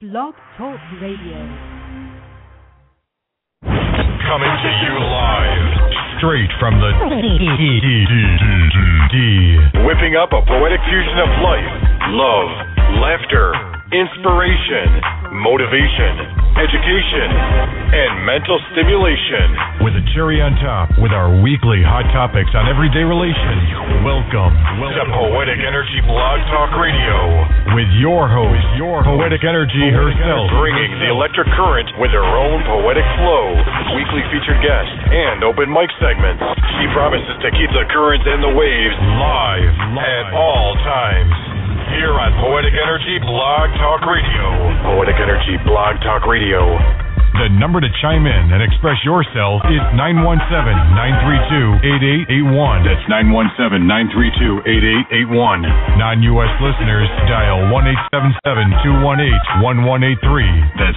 Blog Talk Radio. Coming to you live, straight from the whipping up a poetic fusion of life, love, laughter, inspiration, motivation, education, and mental stimulation. With a cherry on top, with our weekly hot topics on everyday relations. Welcome to Poetic Energy Blog Talk Radio with your host, Poetic Energy herself, bringing the electric current with her own poetic flow, weekly featured guests, and open mic segments. She promises to keep the currents and the waves live at all times. Here on Poetic Energy Blog Talk Radio. Poetic Energy Blog Talk Radio. The number to chime in and express yourself is 917-932-8881. That's 917-932-8881. Non-U.S. listeners, dial 1-877-218-1183. That's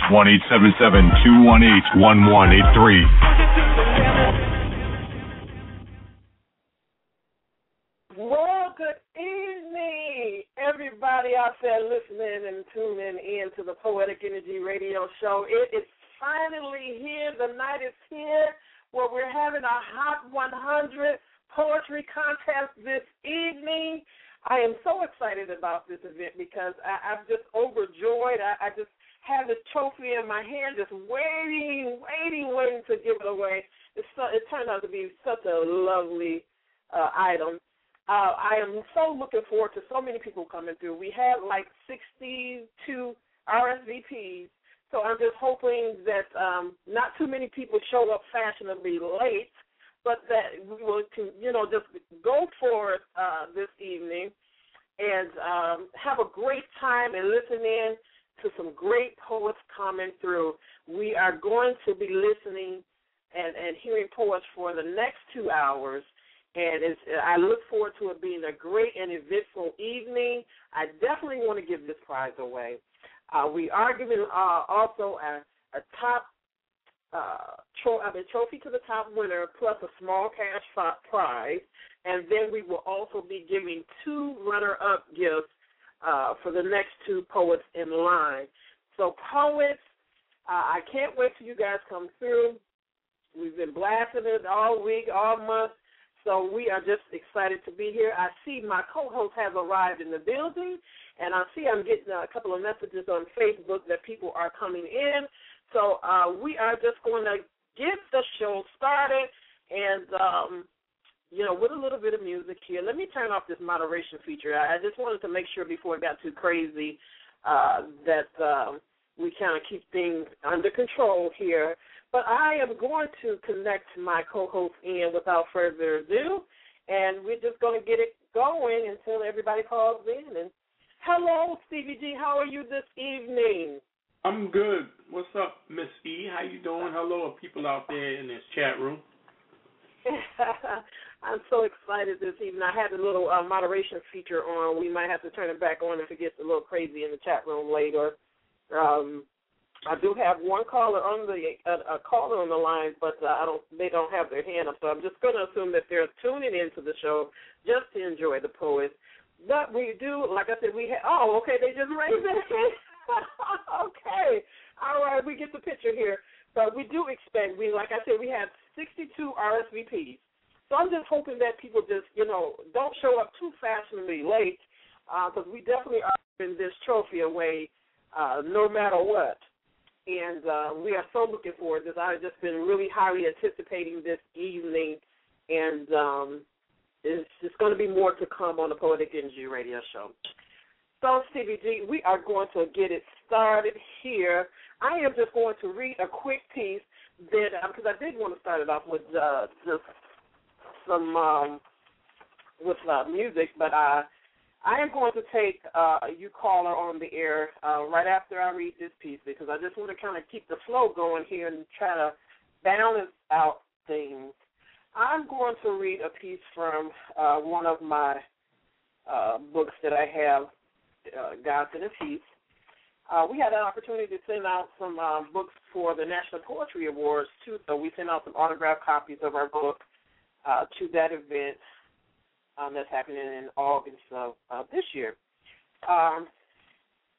1-877-218-1183. Well, good evening, everybody out there listening and tuning in to the Poetic Energy Radio Show. It is finally here. The night is here where we're having a Hot 100 poetry contest this evening. I am so excited about this event because I'm just overjoyed. I just have this trophy in my hand just waiting to give it away. It turned out to be such a lovely item. I am so looking forward to so many people coming through. We had like 62 RSVPs, so I'm just hoping that not too many people show up fashionably late, but that we will, just go for it this evening and have a great time and listen in to some great poets coming through. We are going to be listening and hearing poets for the next 2 hours. And I look forward to it being a great and eventful evening. I definitely want to give this prize away. We are giving also a top trophy to the top winner plus a small cash prize. And then we will also be giving 2 runner-up gifts for the next 2 poets in line. So poets, I can't wait till you guys come through. We've been blasting it all week, all month. So we are just excited to be here. I see my co-host has arrived in the building, and I see I'm getting a couple of messages on Facebook that people are coming in. So we are just going to get the show started and, with a little bit of music here. Let me turn off this moderation feature. I just wanted to make sure before it got too crazy that we kind of keep things under control here. But I am going to connect my co-host in without further ado, and we're just going to get it going until everybody calls in. And hello, Stevie G. How are you this evening? I'm good. What's up, Miss E? How you doing? Hello, people out there in this chat room. I'm so excited this evening. I had a little moderation feature on. We might have to turn it back on if it gets a little crazy in the chat room later. I do have one caller on a caller on the line, but they don't have their hand up. So I'm just going to assume that they're tuning into the show just to enjoy the poets. But we do, like I said, they just raised their hand. Okay, all right, we get the picture here. But we do expect, like I said, we have 62 RSVPs. So I'm just hoping that people just, don't show up too fashionably late, because we definitely are giving this trophy away no matter what. And we are so looking forward to this. I've just been really highly anticipating this evening, and it's just going to be more to come on the Poetic Energy Radio Show. So, Stevie G, we are going to get it started here. I am just going to read a quick piece that, because I did want to start it off with just some music, but I am going to take you caller on the air right after I read this piece because I just want to kind of keep the flow going here and try to balance out things. I'm going to read a piece from one of my books that I have, Gods in a Piece. We had an opportunity to send out some books for the National Poetry Awards, too, so we sent out some autographed copies of our book to that event that's happening in August of this year.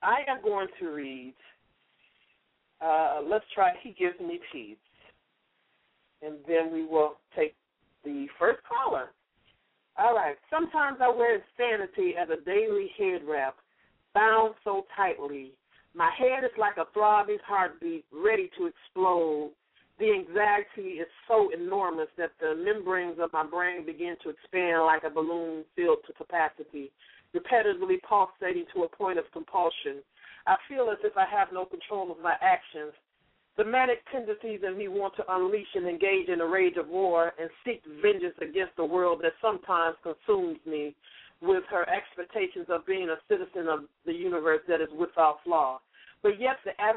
I am going to read, let's try He Gives Me Peace. And then we will take the first caller. All right. Sometimes I wear insanity as a daily head wrap, bound so tightly. My head is like a throbbing heartbeat, ready to explode. The anxiety is so enormous that the membranes of my brain begin to expand like a balloon filled to capacity, repetitively pulsating to a point of compulsion. I feel as if I have no control of my actions. The manic tendencies in me want to unleash and engage in a rage of war and seek vengeance against the world that sometimes consumes me with her expectations of being a citizen of the universe that is without flaw. But yet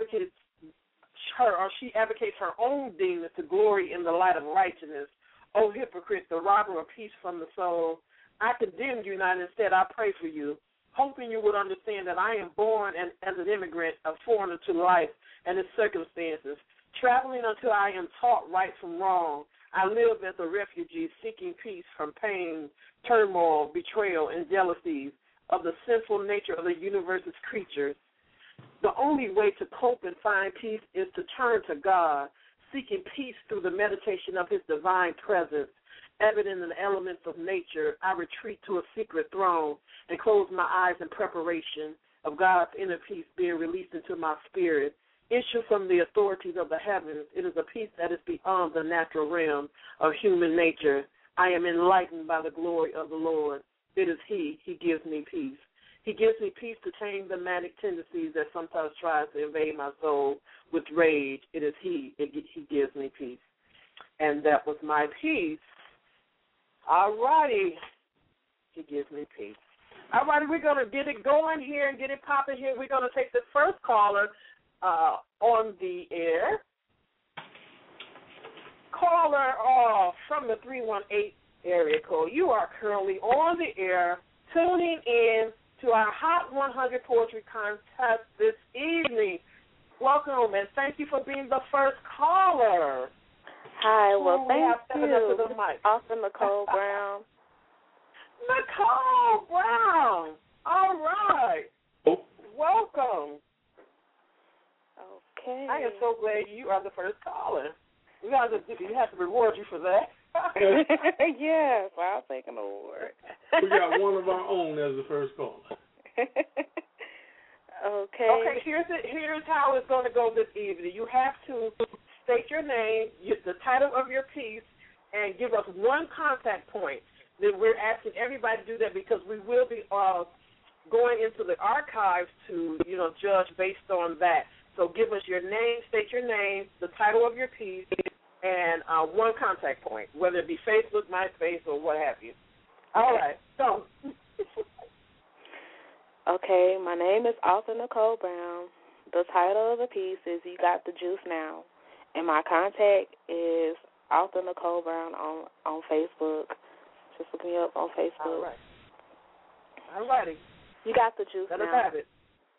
she advocates her own demons to glory in the light of righteousness. O hypocrite, the robber of peace from the soul, I condemn you not, instead I pray for you, hoping you would understand that I am born as an immigrant, a foreigner to life and its circumstances, traveling until I am taught right from wrong. I live as a refugee, seeking peace from pain, turmoil, betrayal, and jealousies of the sinful nature of the universe's creatures. The only way to cope and find peace is to turn to God, seeking peace through the meditation of His divine presence. Evident in the elements of nature, I retreat to a secret throne and close my eyes in preparation of God's inner peace being released into my spirit. Issue from the authorities of the heavens, it is a peace that is beyond the natural realm of human nature. I am enlightened by the glory of the Lord. It is He gives me peace. He gives me peace to tame the manic tendencies that sometimes try to invade my soul with rage. It is He gives me peace. And that was my peace. All righty. He gives me peace. All righty, we're going to get it going here and get it popping here. We're going to take the first caller on the air. Caller from the 318 area code. You are currently on the air, tuning in to our Hot 100 Poetry Contest this evening. Welcome, and thank you for being the first caller. Hi, well, thank you. To the mic. Awesome, Nicole Brown. Nicole Brown. All right. Oh. Welcome. Okay. I am so glad you are the first caller. We have to reward you for that. Yes, well, I'll take an award. We got one of our own as the first caller. Okay, here's how it's going to go this evening. You have to state your name, the title of your piece, and give us one contact point. Then we're asking everybody to do that because we will be going into the archives to, judge based on that. So give us your name, state your name, the title of your piece, and one contact point, whether it be Facebook, MySpace, or what have you. All right. So. Okay, my name is author Nicole Brown. The title of the piece is You Got the Juice Now. And my contact is author Nicole Brown on Facebook. Just look me up on Facebook. All righty. You got the juice Let now. us have it.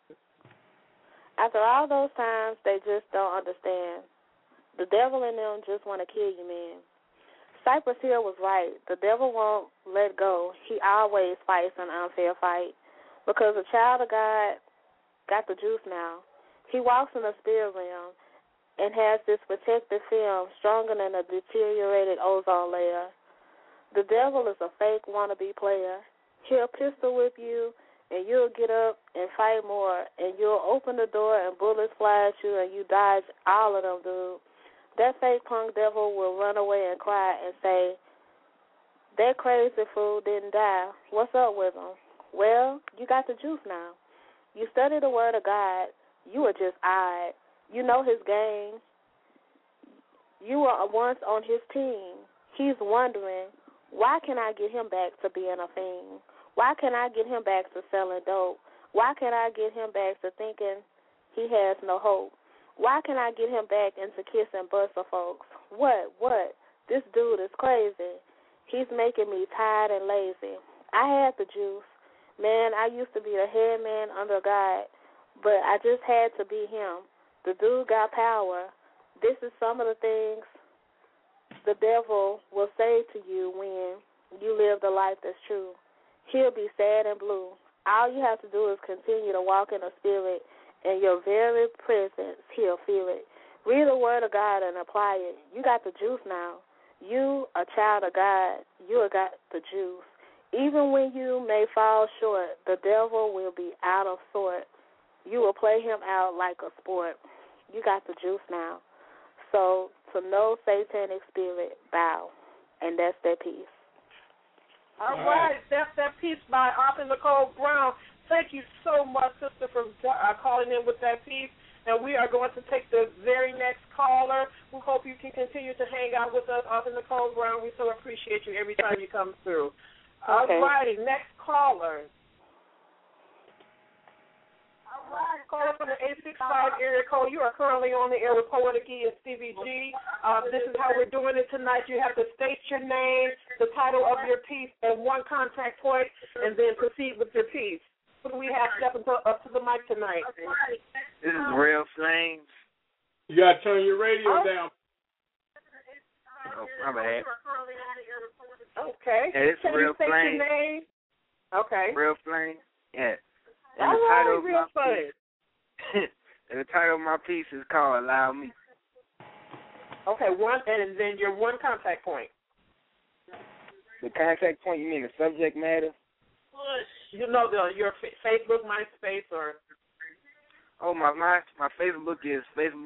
After all those times, they just don't understand. The devil in them just want to kill you, man. Cypress Hill was right. The devil won't let go. He always fights an unfair fight because a child of God got the juice now. He walks in the spirit realm and has this protective film stronger than a deteriorated ozone layer. The devil is a fake wannabe player. He'll pistol whip you, and you'll get up and fight more, and you'll open the door and bullets fly at you, and you dodge all of them, dude. That fake punk devil will run away and cry and say, that crazy fool didn't die. What's up with him? Well, you got the juice now. You study the word of God. You are just eyed. You know his game. You were once on his team. He's wondering, why can I get him back to being a fiend? Why can I get him back to selling dope? Why can I get him back to thinking he has no hope? Why can I get him back into kissing butts of folks? What? This dude is crazy. He's making me tired and lazy. I had the juice. Man, I used to be the head man under God, but I just had to be him. The dude got power. This is some of the things the devil will say to you when you live the life that's true. He'll be sad and blue. All you have to do is continue to walk in the Spirit, and your very presence, He'll feel it. Read the Word of God and apply it. You got the juice now. You, a child of God, you got the juice. Even when you may fall short, the devil will be out of sort. You will play him out like a sport. You got the juice now. So to no satanic spirit, bow. And that's that piece. All right. That's that piece by Author Nicole Brown. Thank you so much, sister, for calling in with that piece. And we are going to take the very next caller. We hope you can continue to hang out with us, Author Nicole Brown. We so appreciate you every time you come through. All righty, next caller. All right, caller from the 865 area code. You are currently on the air with Poetic E and Stevie G. This is how we're doing it tonight. You have to state your name, the title of your piece, and one contact point, and then proceed with your piece. What do we have stepping up to the mic tonight? This is Real Flames. You got to turn your radio down. Oh, my bad. Okay. Yeah, it's Can Real you state Flames. your name? Okay. Real Flames. Yeah. All right, Real Flames. And the title of my piece is called Allow Me. Okay, one, and then your one contact point. The contact point, you mean the subject matter? You know your Facebook, MySpace, or... Oh, my Facebook is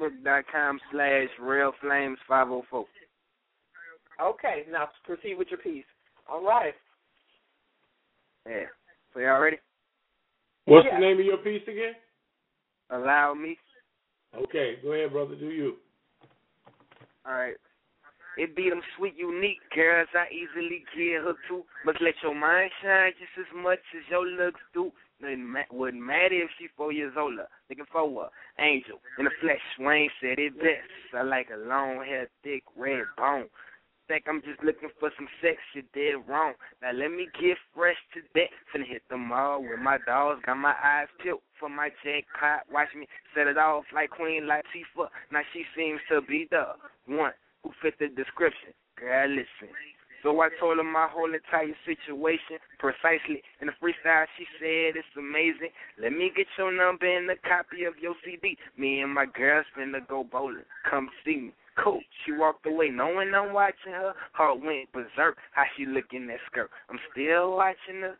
facebook.com/realflames504. Okay, now proceed with your piece. All right. Yeah. So y'all ready? What's the name of your piece again? Allow Me. Okay, go ahead, brother. Do you. All right. It be them sweet, unique girls I easily get hooked to. Must let your mind shine just as much as your looks do. Wouldn't matter if she 4 years older. Looking for a angel in the flesh. Wayne said it best. I like a long hair, thick, red bone. Think I'm just looking for some sex, you're dead wrong. Now let me get fresh to that. Finna hit the mall with my dogs. Got my eyes peeled for my jackpot. Watch me set it off like Queen Latifah. Now she seems to be the one who fit the description. Girl, listen. So I told her my whole entire situation precisely. In the freestyle, she said it's amazing. Let me get your number and a copy of your CD. Me and my girls finna go bowling. Come see me. Cool. She walked away knowing I'm watching her. Heart went berserk. How she look in that skirt. I'm still watching her.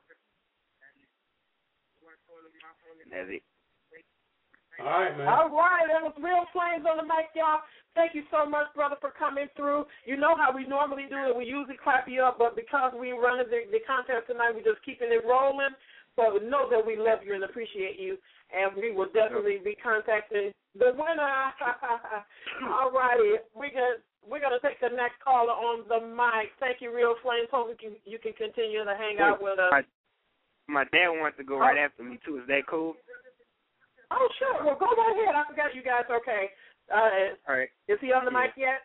That's it. All right, man. All right, that was Real Flames on the mic, y'all. Thank you so much, brother, for coming through. You know how we normally do it. We usually clap you up, but because we running the contest tonight, we're just keeping it rolling. So know that we love you and appreciate you, and we will definitely be contacting the winner. All righty. We're gonna take the next caller on the mic. Thank you, Real Flames. Hope you can continue to hang out with us. My dad wants to go right after me, too. Is that cool? Oh, sure. Well, go right ahead. I forgot you guys. Okay. All right. Is he on the mic yet?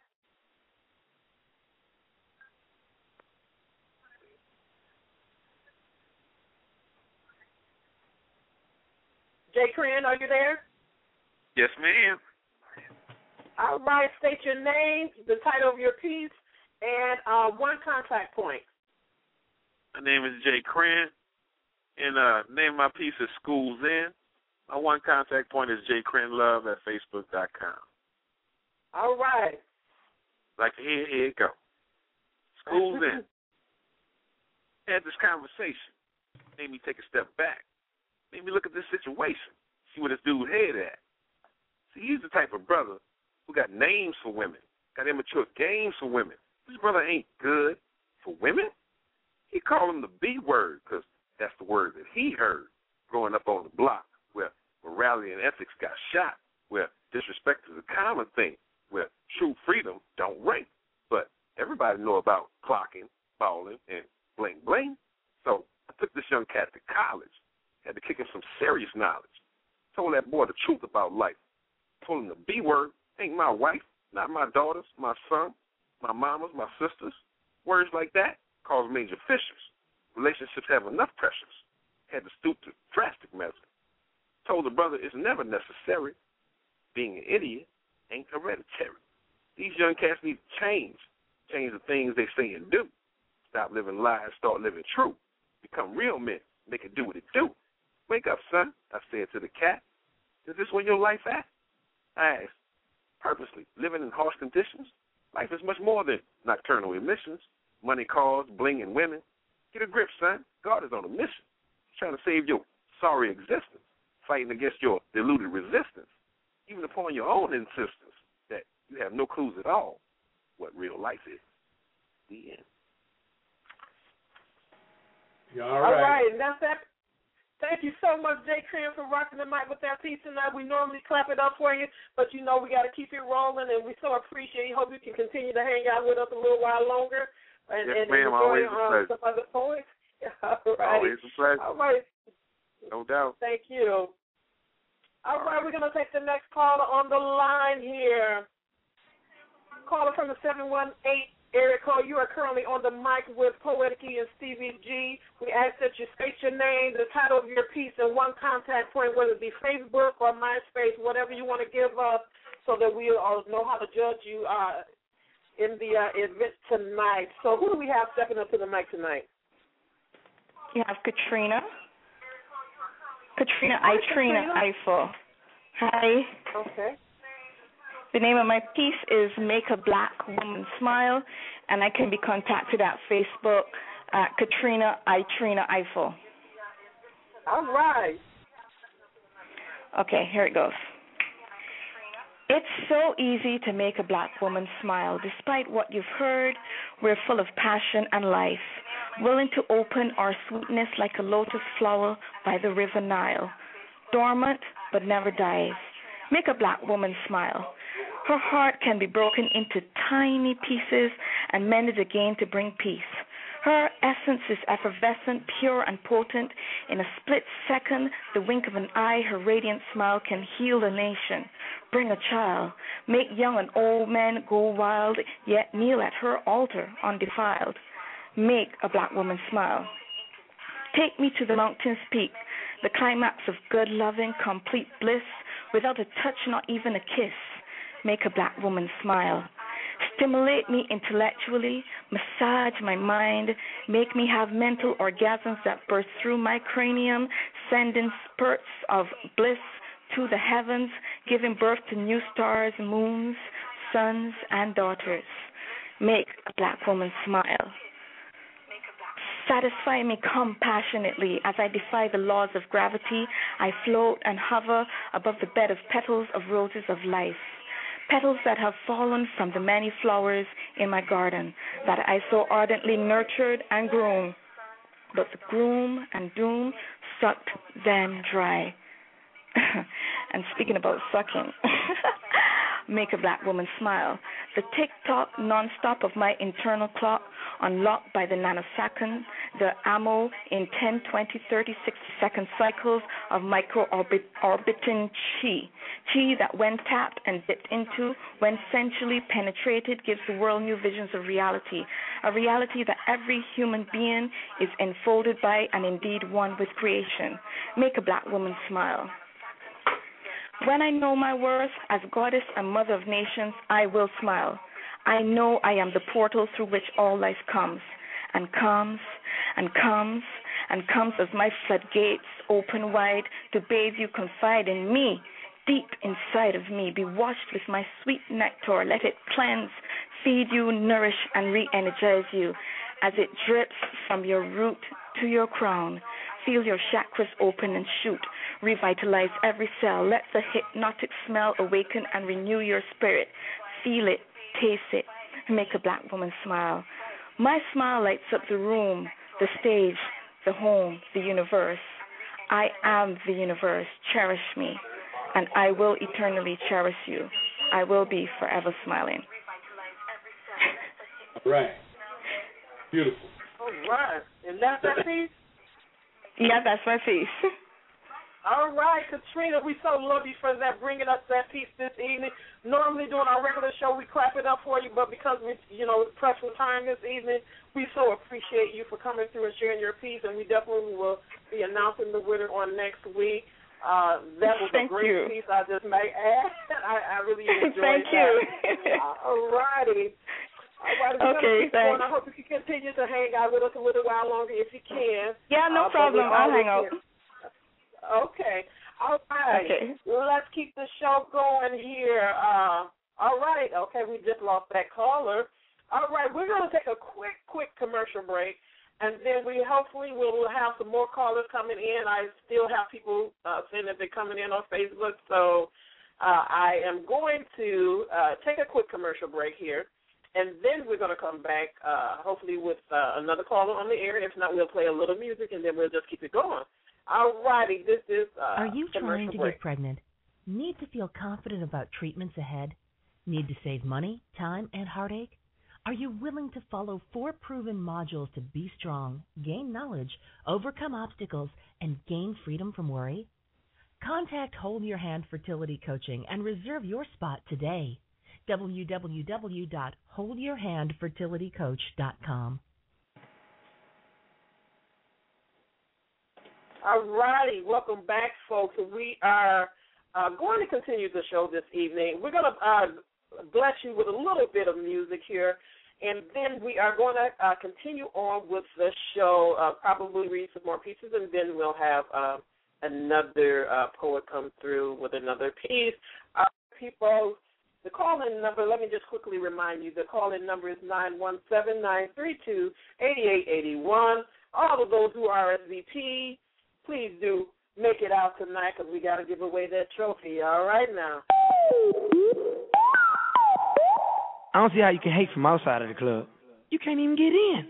Jay Cran, are you there? Yes, ma'am. All right. State your name, the title of your piece, and one contact point. My name is Jay Cran, and name of my piece is School's In. My one contact point is jcranlove@facebook.com. All right. Like to hear, here it go. School's In. Had this conversation. Made me take a step back. Made me look at this situation. See where this dude head at. See, he's the type of brother who got names for women. Got immature games for women. This brother ain't good for women. He called him the B word because that's the word that he heard growing up on the block, where morality and ethics got shot, where disrespect is a common thing, where true freedom don't rank. But everybody know about clocking, balling, and bling bling. So I took this young cat to college, had to kick him some serious knowledge. Told that boy the truth about life. Told him the B word ain't my wife, not my daughters, my son, my mamas, my sisters. Words like that cause major fissures. Relationships have enough pressures. Had to stoop to drastic measures. Told the brother it's never necessary. Being an idiot ain't hereditary. These young cats need to change. Change the things they say and do. Stop living lies, start living true. Become real men. Make it do what it do. Wake up, son, I said to the cat. Is this where your life at? I asked. Purposely, living in harsh conditions? Life is much more than nocturnal emissions, money, cars, bling, and women. Get a grip, son. God is on a mission. He's trying to save your sorry existence, fighting against your deluded resistance, even upon your own insistence that you have no clues at all what real life is. The end. All right. And that's that. Thank you so much, Jay Cram, for rocking the mic with that piece tonight. We normally clap it up for you, but you know we got to keep it rolling, and we so appreciate you. Hope you can continue to hang out with us a little while longer. And, Yes, and ma'am. Always a pleasure. Some other poets. All right. Always a pleasure. All right. No doubt. Thank you. All right, we're going to take the next caller on the line here. Caller from the 718 area code. You are currently on the mic with Poetic E and Stevie G. We ask that you state your name, the title of your piece, and one contact point, whether it be Facebook or MySpace, whatever you want to give us, so that we all know how to judge you in the event tonight. So who do we have stepping up to the mic tonight? You have Katrina. Katrina Eiffel. Hi. Okay. The name of my piece is Make a Black Woman Smile, and I can be contacted at Facebook at Katrina Eiffel. All right. Okay, here it goes. It's so easy to make a black woman smile. Despite what you've heard, we're full of passion and life, willing to open our sweetness like a lotus flower by the river Nile, dormant but never dies. Make a black woman smile. Her heart can be broken into tiny pieces and mended again to bring peace. Her essence is effervescent, pure, and potent. In a split second, the wink of an eye, her radiant smile can heal a nation, bring a child, make young and old men go wild, yet kneel at her altar undefiled. Make a black woman smile. Take me to the mountain's peak, the climax of good, loving, complete bliss, without a touch, not even a kiss. Make a black woman smile. Stimulate me intellectually, massage my mind, make me have mental orgasms that burst through my cranium, sending spurts of bliss to the heavens, giving birth to new stars, moons, sons, and daughters. Make a black woman smile. Satisfy me compassionately as I defy the laws of gravity. I float and hover above the bed of petals of roses of life. Petals that have fallen from the many flowers in my garden that I so ardently nurtured and grown. But the gloom and doom sucked them dry. And speaking about sucking, make a black woman smile. The tick-tock non-stop of my internal clock, unlocked by the nanosecond, the ammo in 10, 20, 30, 60-second cycles of micro-orbiting chi. Chi that when tapped and dipped into, when sensually penetrated, gives the world new visions of reality, a reality that every human being is enfolded by and indeed one with creation. Make a black woman smile. When I know my worth as goddess and mother of nations, I will smile. I know I am the portal through which all life comes, and comes, and comes, and comes as my floodgates open wide to bathe you, confide in me, deep inside of me. Be washed with my sweet nectar. Let it cleanse, feed you, nourish, and re-energize you as it drips from your root to your crown. Feel your chakras open and shoot. Revitalize every cell. Let the hypnotic smell awaken and renew your spirit. Feel it, taste it, make a black woman smile. My smile lights up the room, the stage, the home, the universe. I am the universe. Cherish me, and I will eternally cherish you. I will be forever smiling. All right. Beautiful. All right. And that's that piece? Yeah, that's my piece. All right, Katrina, we so love you for that, bringing us that piece this evening. Normally during our regular show, we clap it up for you, but because we, pressed for time this evening, we so appreciate you for coming through and sharing your piece, and we definitely will be announcing the winner on next week. That was a great piece, I just may add. I really enjoyed Thank you. All righty. Okay, thanks. I hope you can continue to hang out with us a little while longer if you can. Yeah, no problem. I'll hang out. Okay. All right. Okay. Let's keep the show going here. All right. Okay, we just lost that caller. All right, we're going to take a quick commercial break, and then we hopefully will have some more callers coming in. I still have people saying that they're coming in on Facebook, so I am going to take a quick commercial break here, and then we're going to come back hopefully with another caller on the air. If not, we'll play a little music, and then we'll just keep it going. All righty, this is Are you trying to break. get pregnant? Need to feel confident about treatments ahead? Need to save money, time, and heartache? Are you willing to follow 4 proven modules to be strong, gain knowledge, overcome obstacles, and gain freedom from worry? Contact Hold Your Hand Fertility Coaching and reserve your spot today. www.holdyourhandfertilitycoach.com. All righty, welcome back, folks. We are going to continue the show this evening. We're going to bless you with a little bit of music here, and then we are going to continue on with the show, probably read some more pieces, and then we'll have another poet come through with another piece. People, the call-in number, let me just quickly remind you, the call-in number is 917-932-8881. All of those who are RSVP, please do make it out tonight because we got to give away that trophy. All right now. I don't see how you can hate from outside of the club. You can't even get in.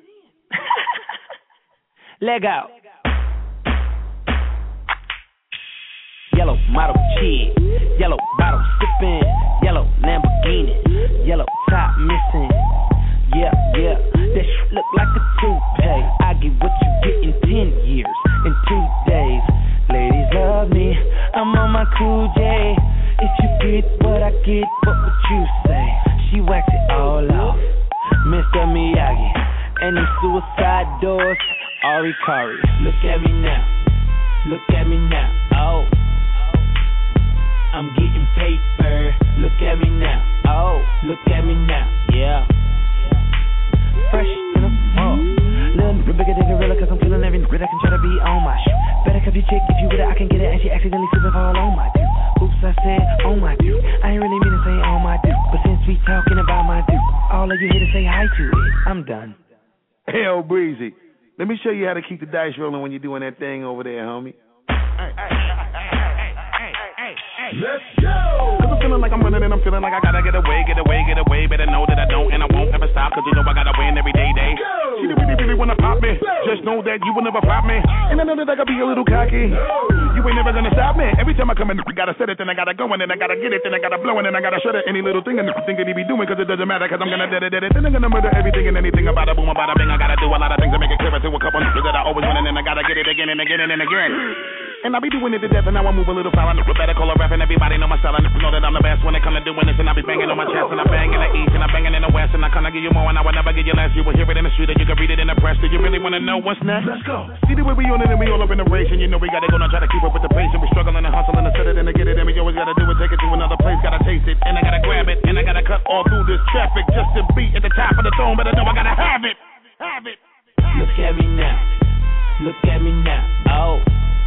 Leg out. Yellow model cheese, yellow bottle sipping, yellow Lamborghini, yellow top missing. Yeah, that shit look like a toupee. I get what you get in 10 years, in 2 days. Ladies love me, I'm on my cool J. If you get what I get, what would you say? She waxed it all off, Mr. Miyagi. And them suicide doors, Ari Kari. Look at me now, oh. I'm getting paper, look at me now, oh. Look at me now, yeah. Fresh in the fall. Little bigger than gorilla, cause I'm feeling every nigga that can try to be on my shoe. Better cuff your chick, if you with it, I can get it. And she accidentally slipped and fall on my dude. Oops, I said on my dude. I ain't really mean to say on my dude, but since we talking about my dude, all of you here to say hi to it. I'm done. Hell, Breezy, let me show you how to keep the dice rolling when you're doing that thing over there, homie. Let's go! Cause I'm feeling like I'm running and I'm feeling like I gotta get away. Better know that I don't and I won't ever stop, cause you know I gotta win every day. She really wanna pop me. Just know that you will never flop me. And I know that I gotta be a little cocky. You ain't never gonna stop me. Every time I come in, I gotta set it, then I gotta go, and then I gotta get it, then I gotta blow, and then I gotta shut it. Any little thing and think that he be doing, cause it doesn't matter, cause I'm gonna dead it. Then I'm gonna murder everything and anything about a boom, about a bing. I gotta do a lot of things to make it clear to a couple niggas that I always win, and then I gotta get it again and again and again. And I be doing it to death, and now I move a little foul. I better call a rap, and everybody know my style. I know that I'm the best when it comes to doing this, and I be banging on my chest, and I bang in the east, and I banging in the west, and I kinda give you more, and I will never give you less. You will hear it in the street, and you can read it in the press. Do you really wanna know what's next? Let's go. See the way we on it, and we all up in the race, and you know we gotta go and try to keep up with the pace, and we struggling and hustling to set it and to get it, and we always gotta do it, take it to another place, gotta taste it, and I gotta grab it, and I gotta cut all through this traffic just to be at the top of the throne, but I know I gotta have it. Look at me now, oh.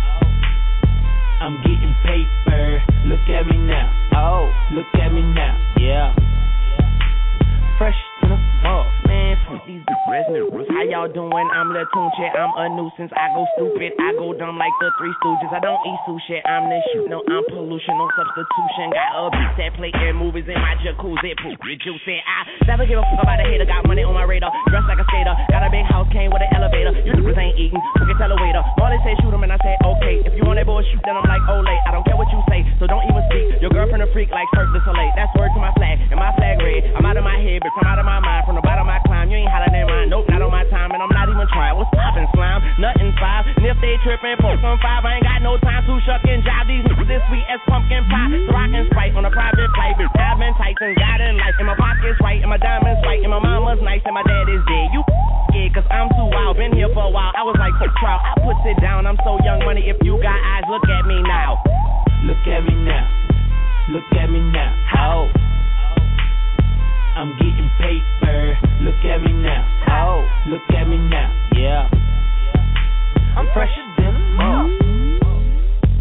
I'm getting paper, look at me now, oh. Look at me now, yeah. Fresh to the fall, man, fuck these resonant roots. How y'all doing? I'm Lil Tunche, I'm a nuisance. I go stupid, I go dumb like the Three Stooges. I don't eat sushi, I'm the shoot, no, I'm pollution, no substitution. Got a beat that play in movies in my jacuzzi, poop, juicy. I never give a fuck about a hater, got money on my radar, dressed like a skater. Got a big house, came with an elevator. You niggas ain't eating, we can tell a waiter. Marley say shoot him and I say okay. If you want that bullshit, then I'm like Olay. I don't care what you say, so don't even speak. Your girlfriend a freak like Cirque du Soleil. That's word to my flag, and my flag red. I'm out of my head, bitch, I'm out of my mind. From the bottom of my climb, you ain't hotter than mine. Nope, not on my time, and I'm not even trying. What's poppin', slime? Nothing 5. And if they trippin', poke on 5. I ain't got no time to shuck and jive. These niggas this sweet as pumpkin pie. So I can Sprite on a private flight. Bitch, I've been Tyson, got in life. And my pocket's right, and my diamonds white. And my mama's nice, and my dad is dead. You scared, cause I'm too wild. Been here for a while. I was like, trial. I put it down. I'm so young money. If you got eyes, look at me now. Look at me now. Look at me now. Oh. I'm getting paper. Look at me now. Oh. Look at me now. Yeah. I'm fresher than a mug.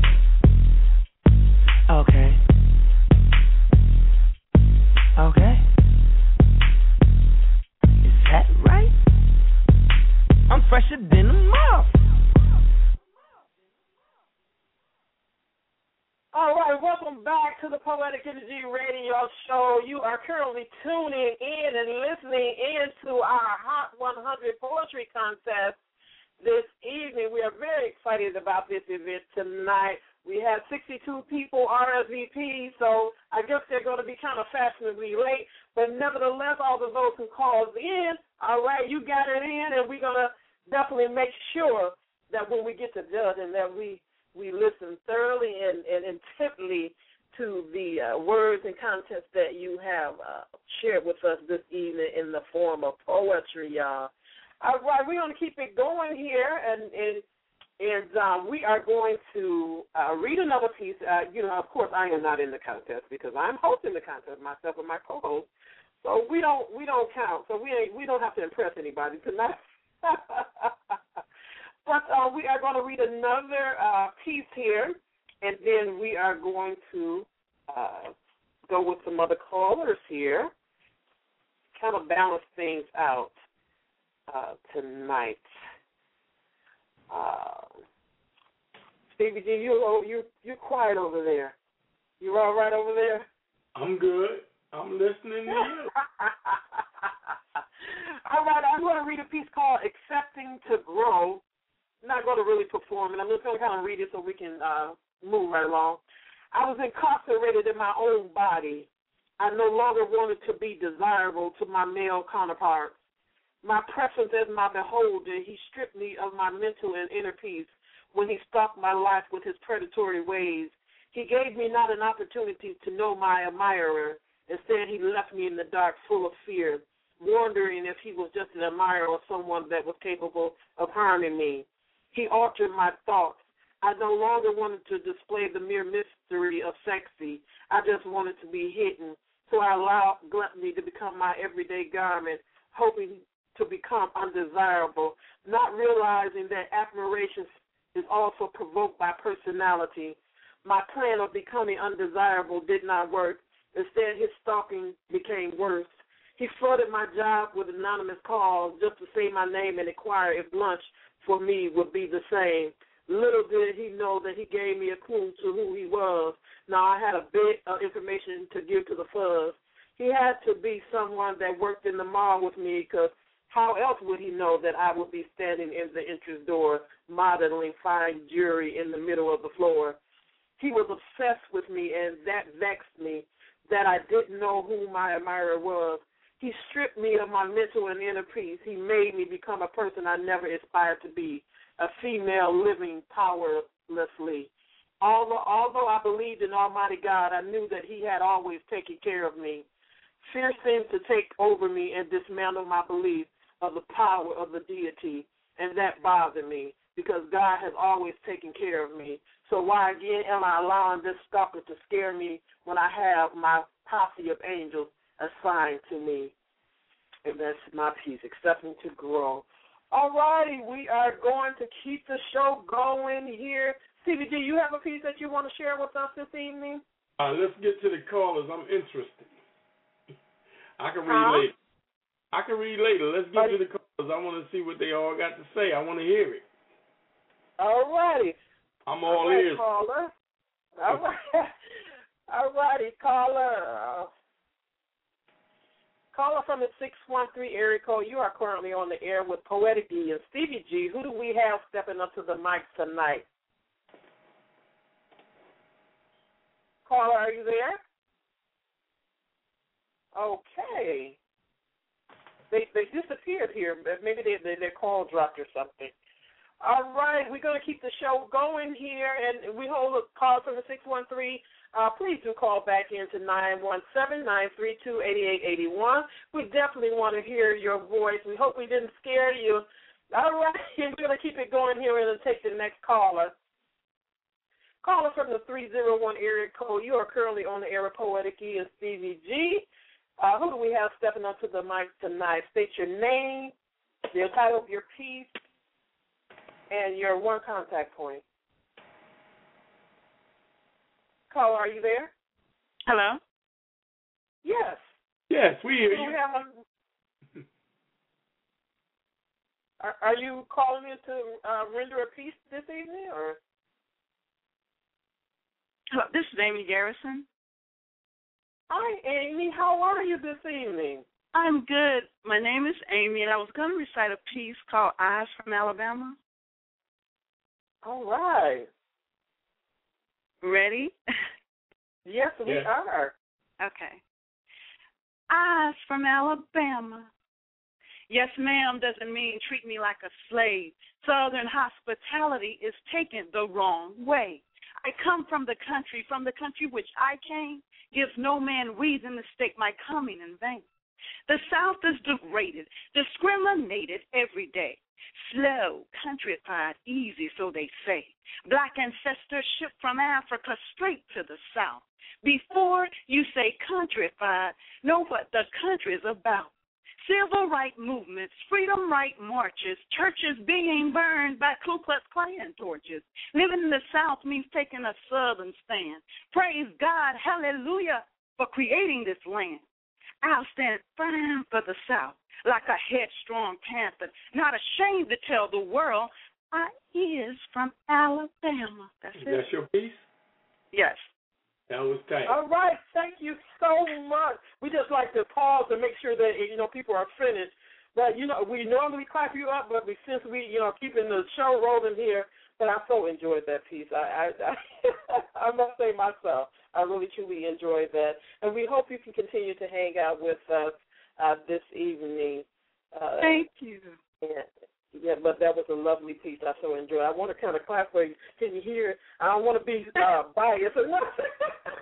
back to the Poetic Energy Radio Show. You are currently tuning in and listening in to our Hot 100 Poetry Contest this evening. We are very excited about this event tonight. We have 62 people RSVP, so I guess they're going to be kind of fashionably late. But nevertheless, all of those who called in, all right, you got it in, and we're going to definitely make sure that when we get to judging that we listen thoroughly and intently to the words and contents that you have shared with us this evening in the form of poetry, y'all. All right, we're going to keep it going here, and we are going to read another piece. Of course, I am not in the contest because I'm hosting the contest myself and my co-host, so we don't count. So we don't have to impress anybody tonight. But we are going to read another piece here, and then we are going to go with some other callers here, kind of balance things out tonight. Stevie G, you're quiet over there. You all right over there? I'm good. I'm listening to you. All right, I'm going to read a piece called Accepting to Grow. I'm not going to really perform it. I'm just going to kind of read it so we can move right along. I was incarcerated in my own body. I no longer wanted to be desirable to my male counterparts. My preference as my beholder, he stripped me of my mental and inner peace when he stalked my life with his predatory ways. He gave me not an opportunity to know my admirer. Instead, he left me in the dark full of fear, wondering if he was just an admirer or someone that was capable of harming me. He altered my thoughts. I no longer wanted to display the mere mystery of sexy. I just wanted to be hidden. So I allowed gluttony to become my everyday garment, hoping to become undesirable, not realizing that admiration is also provoked by personality. My plan of becoming undesirable did not work. Instead, his stalking became worse. He flooded my job with anonymous calls just to say my name and inquire if lunch for me would be the same. Little did he know that he gave me a clue to who he was. Now I had a bit of information to give to the fuzz. He had to be someone that worked in the mall with me, because how else would he know that I would be standing in the entrance door modeling fine jewelry in the middle of the floor? He was obsessed with me, and that vexed me, that I didn't know who my admirer was. He stripped me of my mental and inner peace. He made me become a person I never aspired to be, a female living powerlessly. Although I believed in Almighty God, I knew that he had always taken care of me. Fear seemed to take over me and dismantle my belief of the power of the deity, and that bothered me because God has always taken care of me. So why again am I allowing this stalker to scare me when I have my posse of angels assigned to me? And that's my piece, Accepting to Grow. All righty, we are going to keep the show going here. Stevie, do you have a piece that you want to share with us this evening? Let's get to the callers. I'm interested. I can read later. Let's get to the callers. I want to see what they all got to say. I want to hear it. All righty. I'm all ears. Caller. All right. All righty, caller. Caller from the 613 area code. You are currently on the air with Poetic E and Stevie G. Who do we have stepping up to the mic tonight? Caller, are you there? Okay. They disappeared here. Maybe their call dropped or something. All right, we're going to keep the show going here, and we hold a call from the 613. Please do call back in to 917-932-8881. We definitely want to hear your voice. We hope we didn't scare you. All right, we're going to keep it going here and take the next caller. Caller from the 301 area code. You are currently on the air with Poetic E and Stevie G. Who do we have stepping up to the mic tonight? State your name, the title of your piece, and your one contact point. Caller, are you there? Hello? Yes. Yes, we hear you. Are you calling in to render a piece this evening? Or? Hello, this is Amy Garrison. Hi, Amy. How are you this evening? I'm good. My name is Amy, and I was going to recite a piece called Eyes from Alabama. All right. Ready? Yes, we are. Okay. Eyes from Alabama. Yes, ma'am doesn't mean treat me like a slave. Southern hospitality is taken the wrong way. I come from the country which I came, gives no man reason to stake my coming in vain. The South is degraded, discriminated every day. Slow, countrified, easy, so they say. Black ancestors shipped from Africa straight to the South. Before you say countrified, know what the country is about. Civil rights movements, freedom right marches, churches being burned by Ku Klux Klan torches. Living in the South means taking a Southern stand. Praise God, hallelujah, for creating this land. I'll stand firm for the South, like a headstrong panther, not ashamed to tell the world I is from Alabama. That's it. That's your piece? Yes. That was tight. All right. Thank you so much. We just like to pause and make sure that, people are finished. But, we normally clap you up, but since we, keeping the show rolling here, but I so enjoyed that piece. I must say myself, I really, truly enjoyed that. And we hope you can continue to hang out with us this evening. Thank you. Yeah, but that was a lovely piece. I so enjoyed. I want to kind of clap for you. Can you hear it? I don't want to be biased or nothing.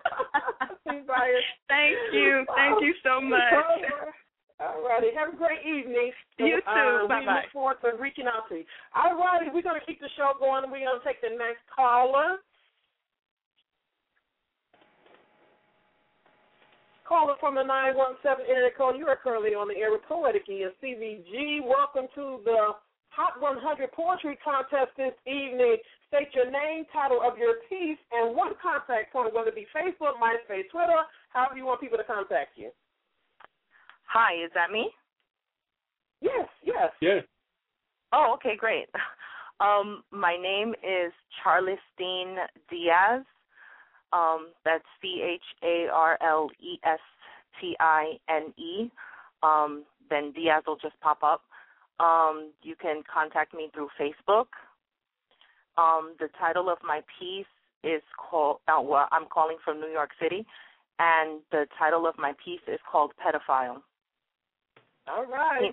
Thank you. Thank you so much. All righty. Have a great evening. You too. Bye-bye. We look forward to reaching out to you. All righty. We're going to keep the show going, and we're going to take the next caller. Caller from the 917 area code. You are currently on the air with Poetic E and CVG. Welcome to the Hot 100 Poetry Contest this evening. State your name, title of your piece, and one contact point, whether it be Facebook, MySpace, Twitter, however you want people to contact you. Hi, is that me? Yes. Oh, okay, great. My name is Charlestine Diaz. That's CharlesTine. Then Diaz will just pop up. You can contact me through Facebook. The title of my piece is called, I'm calling from New York City, and the title of my piece is called Pedophile. All right.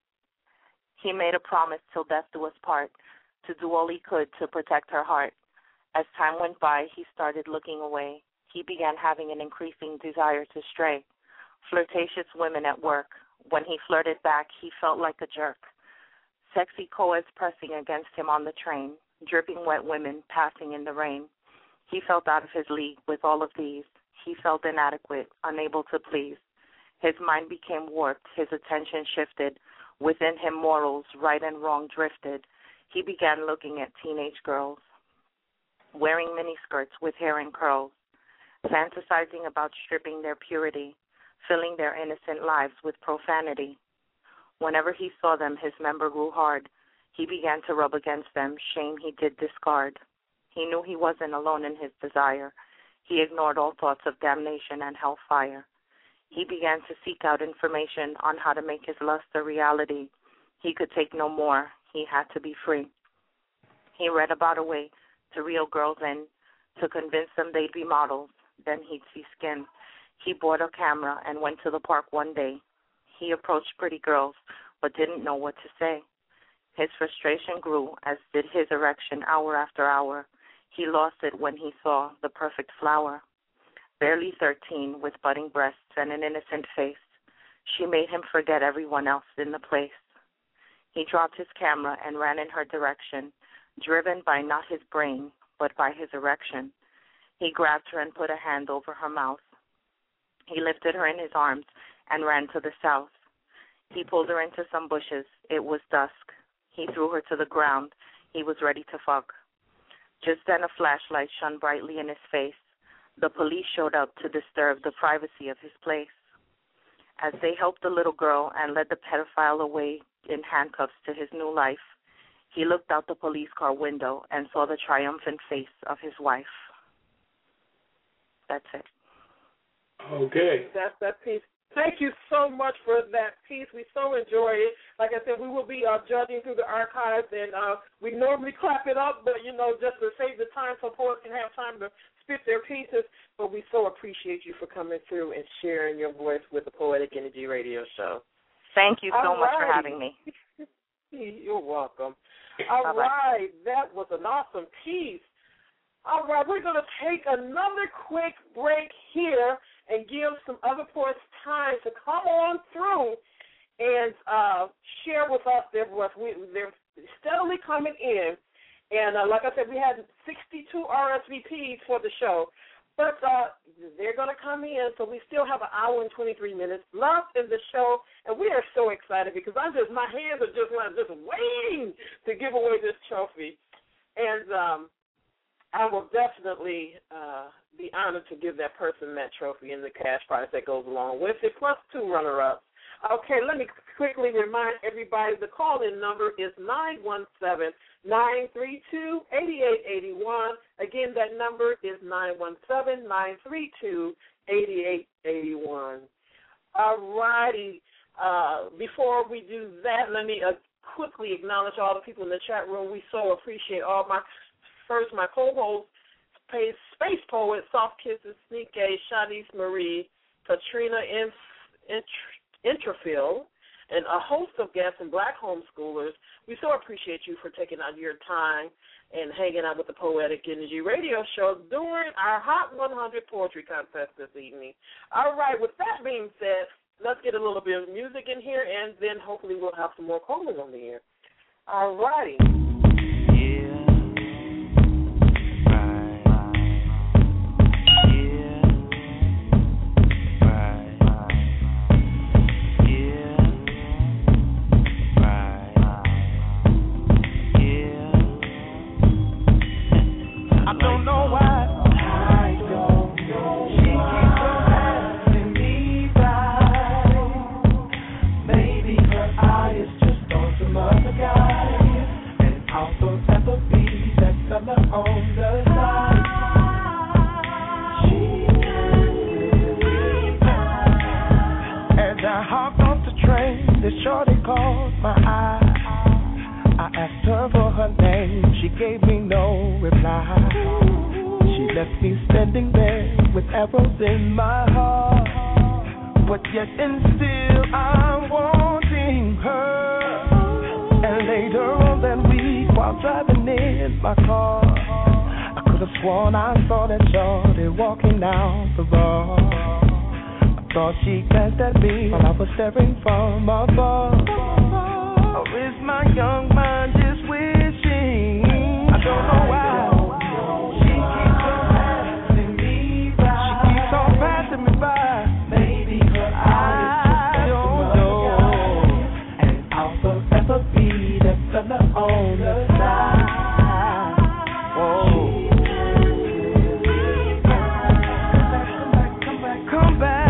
He made a promise till death do us part, to do all he could to protect her heart. As time went by, he started looking away. He began having an increasing desire to stray. Flirtatious women at work. When he flirted back, he felt like a jerk. Sexy co-eds pressing against him on the train. Dripping wet women passing in the rain. He felt out of his league with all of these. He felt inadequate, unable to please. His mind became warped. His attention shifted. Within him, morals, right and wrong, drifted. He began looking at teenage girls, wearing miniskirts with hair in curls, fantasizing about stripping their purity, filling their innocent lives with profanity. Whenever he saw them, his member grew hard. He began to rub against them, shame he did discard. He knew he wasn't alone in his desire. He ignored all thoughts of damnation and hellfire. He began to seek out information on how to make his lust a reality. He could take no more. He had to be free. He read about a way to reel girls in, to convince them they'd be models. Then he'd see skin. He bought a camera and went to the park one day. He approached pretty girls, but didn't know what to say. His frustration grew, as did his erection hour after hour. He lost it when he saw the perfect flower. Barely 13, with budding breasts and an innocent face, she made him forget everyone else in the place. He dropped his camera and ran in her direction, driven by not his brain, but by his erection. He grabbed her and put a hand over her mouth. He lifted her in his arms and ran to the south. He pulled her into some bushes. It was dusk. He threw her to the ground. He was ready to fuck. Just then a flashlight shone brightly in his face. The police showed up to disturb the privacy of his place. As they helped the little girl and led the pedophile away in handcuffs to his new life, he looked out the police car window and saw the triumphant face of his wife. That's it. Okay. That's that piece. Thank you so much for that piece. We so enjoy it. Like I said, we will be judging through the archives, and we normally clap it up, but, just to save the time so poets can have time to spit their pieces. But we so appreciate you for coming through and sharing your voice with the Poetic Energy Radio Show. Thank you so much for having me. You're welcome. All right. That was an awesome piece. All right, we're going to take another quick break here and give some other poets time to come on through and share with us their voice. They're steadily coming in. And like I said, we had 62 RSVPs for the show. But they're going to come in, so we still have an hour and 23 minutes left in the show. And we are so excited because my hands are just waiting to give away this trophy. And I will definitely be honored to give that person that trophy and the cash prize that goes along with it, plus 2 runner-ups. Okay, let me quickly remind everybody the call-in number is 917-932-8881. Again, that number is 917-932-8881. All righty. Before we do that, let me quickly acknowledge all the people in the chat room. We so appreciate all my co-hosts, Space Poet, Soft Kisses, Sneak A, Shanice Marie, Katrina Intrafield, and a host of guests and Black homeschoolers. We so appreciate you for taking out your time and hanging out with the Poetic Energy Radio Show during our Hot 100 Poetry Contest this evening. All right, with that being said, let's get a little bit of music in here, and then hopefully we'll have some more callers on the air. All righty. Shorty caught my eye. I asked her for her name. She gave me no reply. She left me standing there with arrows in my heart. But yet and still I'm wanting her. And later on that week while driving in my car, I could have sworn I saw that shorty walking down the bar. Thought she glanced at me while I was staring from above. Or is my young mind just wishing? I don't know why. She keeps on passing me by. She keeps on passing me by. Maybe her eyes just don't know. And I'll forever be that fella on the side. Whoa. Come back.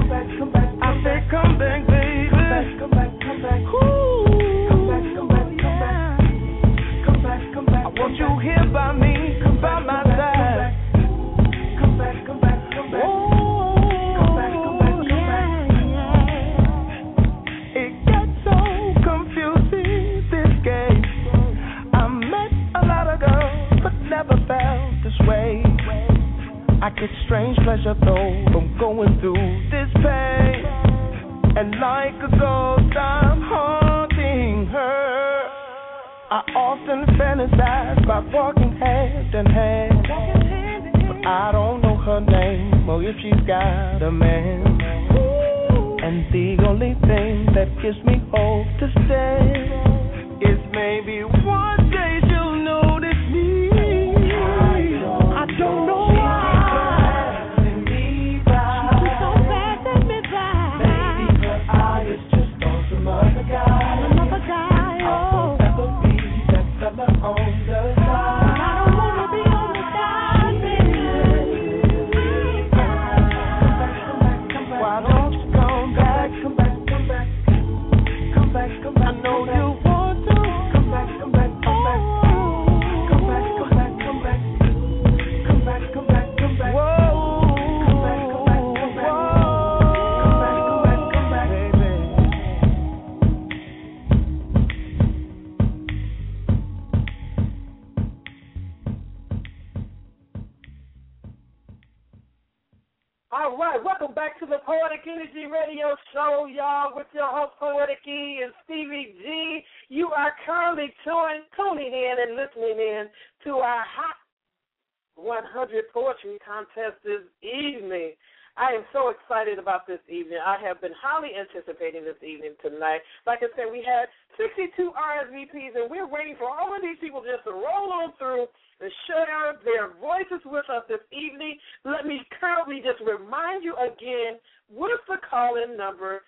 Come back, baby. Come back. Ooh. Come back. I want you here by me, by my side. Come back. Oh, yeah. It gets so confusing, this game. I met a lot of girls, but never felt this way. I get strange pleasure, though, from going through this pain. And like a ghost, I'm haunting her. I often fantasize about walking hand in hand. But I don't know her name or if she's got a man. And the only thing that gives me hope to stay is maybe one day she'll notice me. I don't know why. I know you want to come back. back to the Poetic Energy Radio Show, y'all, with your host, Poetic E and Stevie G. You are currently tuning in and listening in to our Hot 100 Poetry Contest this evening. I am so excited about this evening. I have been highly anticipating this evening tonight. Like I said, we had 62 RSVPs, and we're waiting for all of these people just to roll on through and share their voices with us this evening. Let me currently just remind you again, what's the call-in number?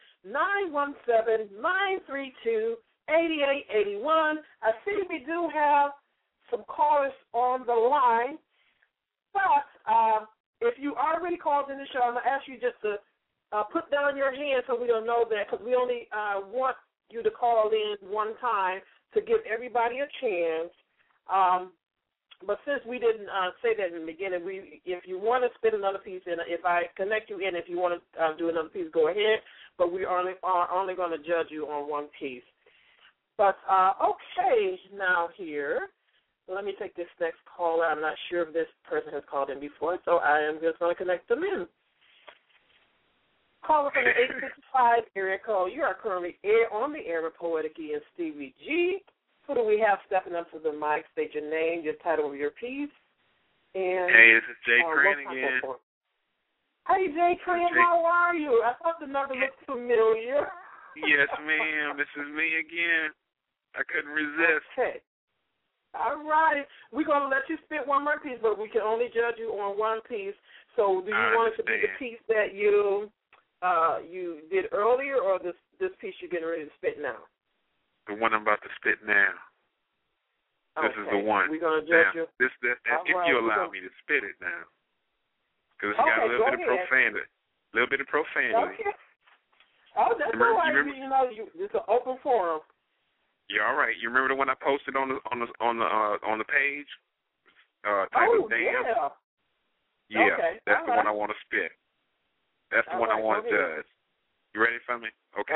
917-932-8881. I see we do have some callers on the line, but if you already called in the show, I'm going to ask you just to put down your hand so we don't know that, because we only want you to call in one time to give everybody a chance. But since we didn't say that in the beginning, if you want to spit another piece, and if I connect you in, if you want to do another piece, go ahead. But we are only going to judge you on one piece. But, okay, now here. Let me take this next caller. I'm not sure if this person has called in before, so I am just going to connect them in. Caller from the 865 area code. You are currently on the air with Poetic E and Stevie G. Who do we have stepping up to the mic? State your name, your title of your piece. And hey, this is Jay Crane again. Hey, Jay Crane, how are you? I thought the number looked familiar. Yes, ma'am. This is me again. I couldn't resist. Okay. All right. We're going to let you spit one more piece, but we can only judge you on one piece. So do you want it to be the piece that you did earlier, or this piece you're getting ready to spit now? The one I'm about to spit now. This is the one. We're going to judge you. If you allow me to spit it now. Because it's got a little bit of profanity. A little bit of profanity. Okay. Oh, that's all right. It's an open forum. Yeah, all right. You remember the one I posted on the page? Titled Damn? Yeah. Okay. That's the one I want to spit. That's the one I want to judge. You ready for me? Okay.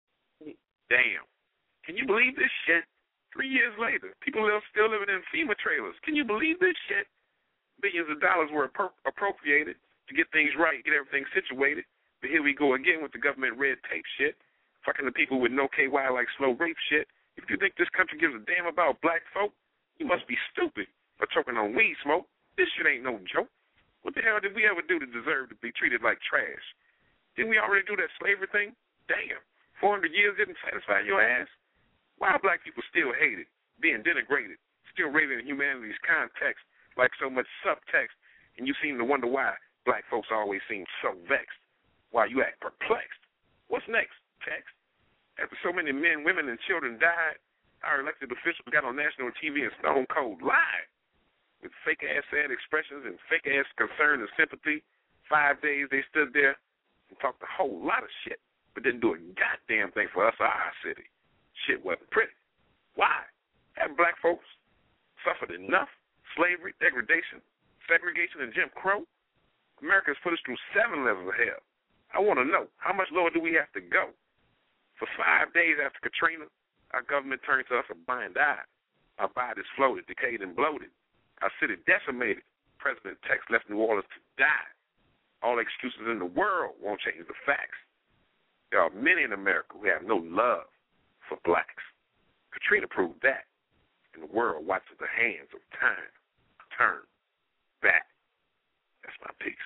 Damn. Can you believe this shit? 3 years later, people are still living in FEMA trailers. Can you believe this shit? Billions of dollars were appropriated to get things right, get everything situated. But here we go again with the government red tape shit, fucking the people with no KY like slow rape shit. If you think this country gives a damn about black folk, you must be stupid or choking on weed smoke. This shit ain't no joke. What the hell did we ever do to deserve to be treated like trash? Didn't we already do that slavery thing? Damn. 400 years didn't satisfy your ass? Why are black people still hated, being denigrated, still rated in humanity's context like so much subtext, and you seem to wonder why black folks always seem so vexed? Why you act perplexed? What's next, text? After so many men, women, and children died, our elected officials got on national TV and stone cold lied with fake-ass sad expressions and fake-ass concern and sympathy. 5 days they stood there and talked a whole lot of shit, but didn't do a goddamn thing for us or our city. Shit wasn't pretty. Why? Haven't black folks suffered enough? Slavery, degradation, segregation, and Jim Crow? America's put us through 7 levels of hell. I want to know, how much lower do we have to go? For 5 days after Katrina, our government turned to us a blind eye. Our bodies floated, decayed, and bloated. Our city decimated. President Tex left New Orleans to die. All excuses in the world won't change the facts. There are many in America who have no love for blacks. Katrina proved that. And the world watches the hands of time turn back. That's my piece.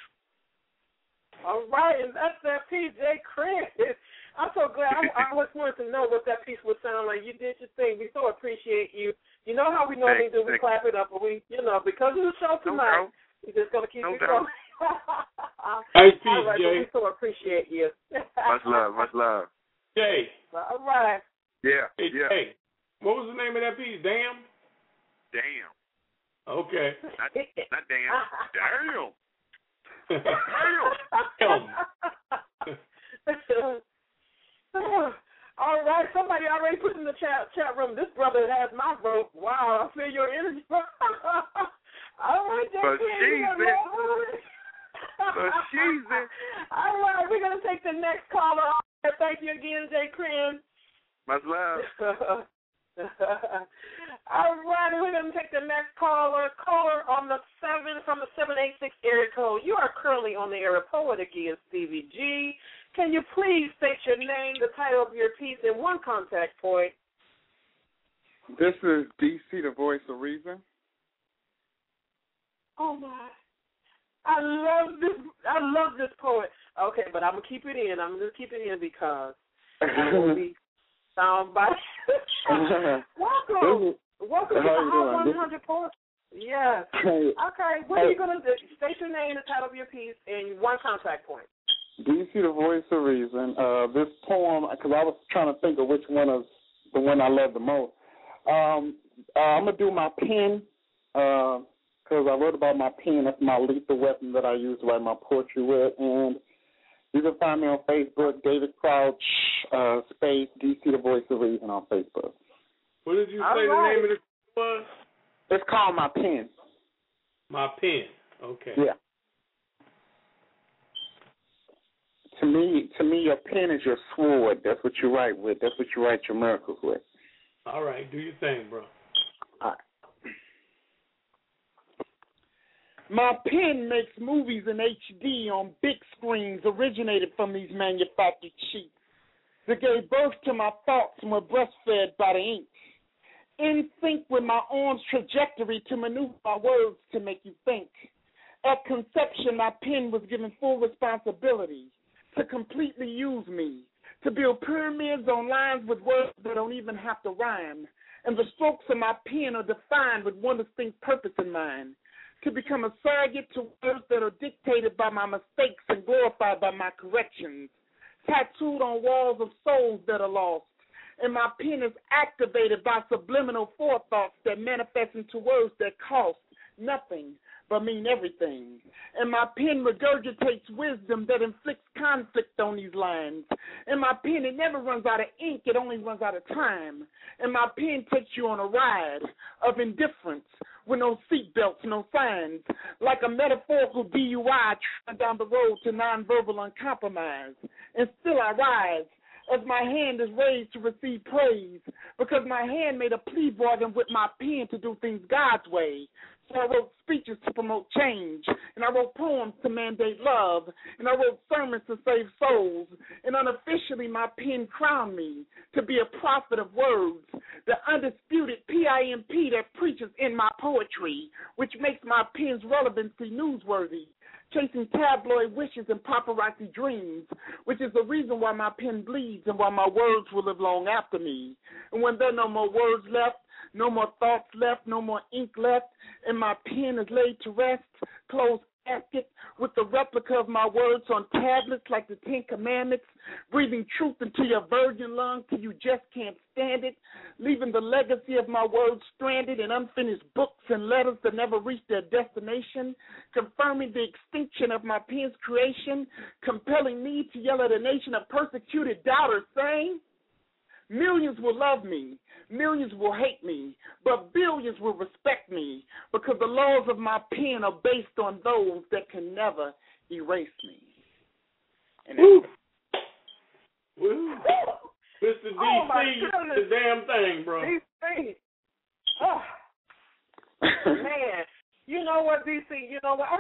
All right, and that's that piece, Jay Crane. I'm so glad. I always wanted to know what that piece would sound like. You did your thing. We so appreciate you. You know how we normally do. We clap it up, but because of the show tonight, we're just going to keep it going. Nice piece, all right, Jay. We so appreciate you. Much love, much love. Jay. All right. Yeah, hey, yeah. Jay, what was the name of that piece? Damn? Damn. Okay. Not damn. Damn. All right, somebody already put in the chat room. This brother has my vote. Wow, I feel your energy. All right, but she's it. All right, we're gonna take the next caller. Thank you again, Jay Crane. Much love. All righty, we're going to take the next caller. Caller on the 786 area code. You are currently on the air with Poetic is Stevie G. Can you please state your name, the title of your piece, and one contact point? This is DC, the voice of reason. Oh, my. I love this poet. Okay, but I'm going to keep it in. I'm going to keep it in because I will be soundbite. Welcome. Welcome to the Hot 100 Poets. Yes. Okay, what are you going to do? State your name, the title of your piece, and one contact point. DC, the voice of reason. This poem, because I was trying to think of which one is the one I love the most. I'm going to do my pen, because I wrote about my pen. That's my lethal weapon that I use to write my poetry with. And you can find me on Facebook, David Crouch, space, DC, the voice of reason on Facebook. What did you say the name of the was? It's called My Pen. My Pen. Okay. Yeah. To me, your pen is your sword. That's what you write with. That's what you write your miracles with. All right. Do your thing, bro. All right. My pen makes movies in HD on big screens originated from these manufactured sheets that gave birth to my thoughts and were breastfed by the ink. In sync with my arm's trajectory to maneuver my words to make you think. At conception, my pen was given full responsibility to completely use me, to build pyramids on lines with words that don't even have to rhyme. And the strokes of my pen are defined with one distinct purpose in mind, to become a surrogate to words that are dictated by my mistakes and glorified by my corrections, tattooed on walls of souls that are lost. And my pen is activated by subliminal forethoughts that manifest into words that cost nothing but mean everything. And my pen regurgitates wisdom that inflicts conflict on these lines. And my pen, it never runs out of ink, it only runs out of time. And my pen takes you on a ride of indifference with no seatbelts, no signs, like a metaphorical DUI trying down the road to nonverbal uncompromise. And still I rise as my hand is raised to receive praise, because my hand made a plea bargain with my pen to do things God's way. So I wrote speeches to promote change, and I wrote poems to mandate love, and I wrote sermons to save souls, and unofficially my pen crowned me to be a prophet of words, the undisputed PIMP that preaches in my poetry, which makes my pen's relevancy newsworthy, chasing tabloid wishes and paparazzi dreams, which is the reason why my pen bleeds and why my words will live long after me. And when there are no more words left, no more thoughts left, no more ink left, and my pen is laid to rest, closed casket with the replica of my words on tablets like the Ten Commandments, breathing truth into your virgin lungs till you just can't stand it, leaving the legacy of my words stranded in unfinished books and letters that never reached their destination, confirming the extinction of my pen's creation, compelling me to yell at a nation of persecuted doubters, saying, millions will love me, millions will hate me, but billions will respect me, because the laws of my pen are based on those that can never erase me. And Woo. Woo. Mr. DC, the damn thing, bro. DC. Oh. Man, you know what, DC? You know what?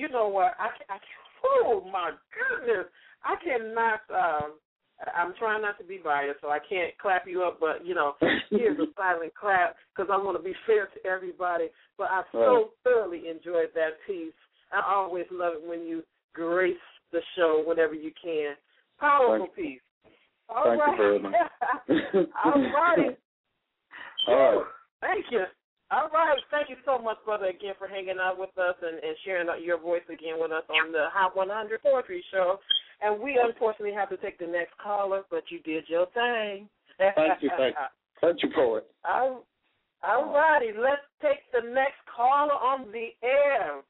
Oh, my goodness. I cannot, I'm trying not to be biased, so I can't clap you up, but, here's a silent clap because I want to be fair to everybody. But I so thoroughly enjoyed that piece. I always love it when you grace the show whenever you can. Powerful piece. All right. Thank you very much. All righty. All right. Thank you. All right. Thank you so much, brother, again, for hanging out with us and sharing your voice again with us on the Hot 100 Poetry Show. And we unfortunately have to take the next caller, but you did your thing. Thank you. Thank you, poet. All righty. Let's take the next caller on the air.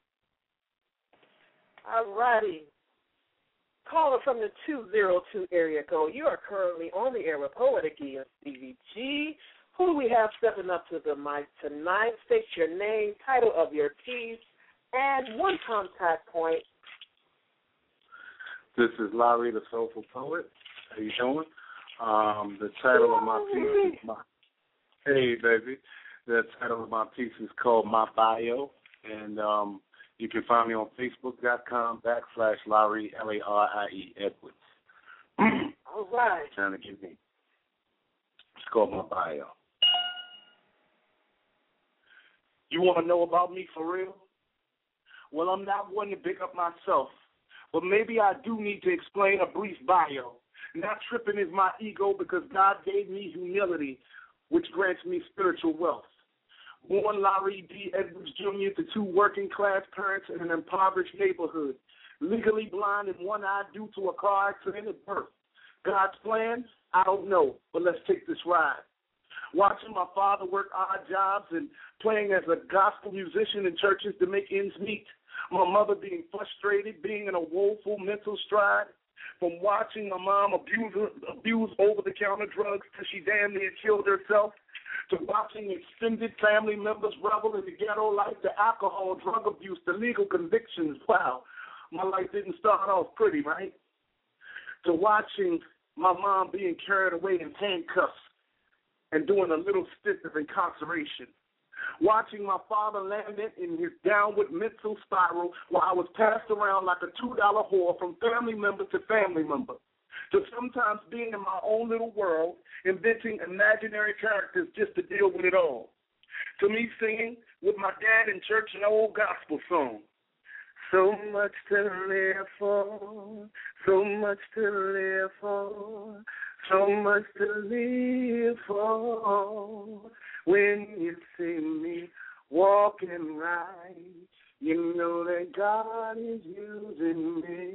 All righty. Caller from the 202 area code. You are currently on the air with Poetic is Stevie G. Who do we have stepping up to the mic tonight? State your name, title of your piece, and one contact point. This is Larry, the Soulful Poet. How you doing? The title of my piece is Hey, baby. The title of my piece is called My Bio, and you can find me on Facebook.com/Larry, Larie Edwards. All right. Trying to give me. It's called My Bio. You want to know about me for real? Well, I'm not one to pick up myself, but maybe I do need to explain a brief bio. Not tripping is my ego because God gave me humility, which grants me spiritual wealth. Born Larry D. Edwards Jr. to two working-class parents in an impoverished neighborhood. Legally blind in one eye due to a car accident at birth. God's plan? I don't know, but let's take this ride. Watching my father work odd jobs and playing as a gospel musician in churches to make ends meet. My mother being frustrated, being in a woeful mental stride. From watching my mom abuse over-the-counter drugs till she damn near killed herself, to watching extended family members revel in the ghetto life, to alcohol, drug abuse, to legal convictions. Wow, my life didn't start off pretty, right? To watching my mom being carried away in handcuffs and doing a little stint of incarceration. Watching my father landed in his downward mental spiral while I was passed around like a $2 whore from family member to family member. To sometimes being in my own little world, inventing imaginary characters just to deal with it all. To me singing with my dad in church an old gospel song. So much to live for, so much to live for, so much to live for. When you see me walking right, you know that God is using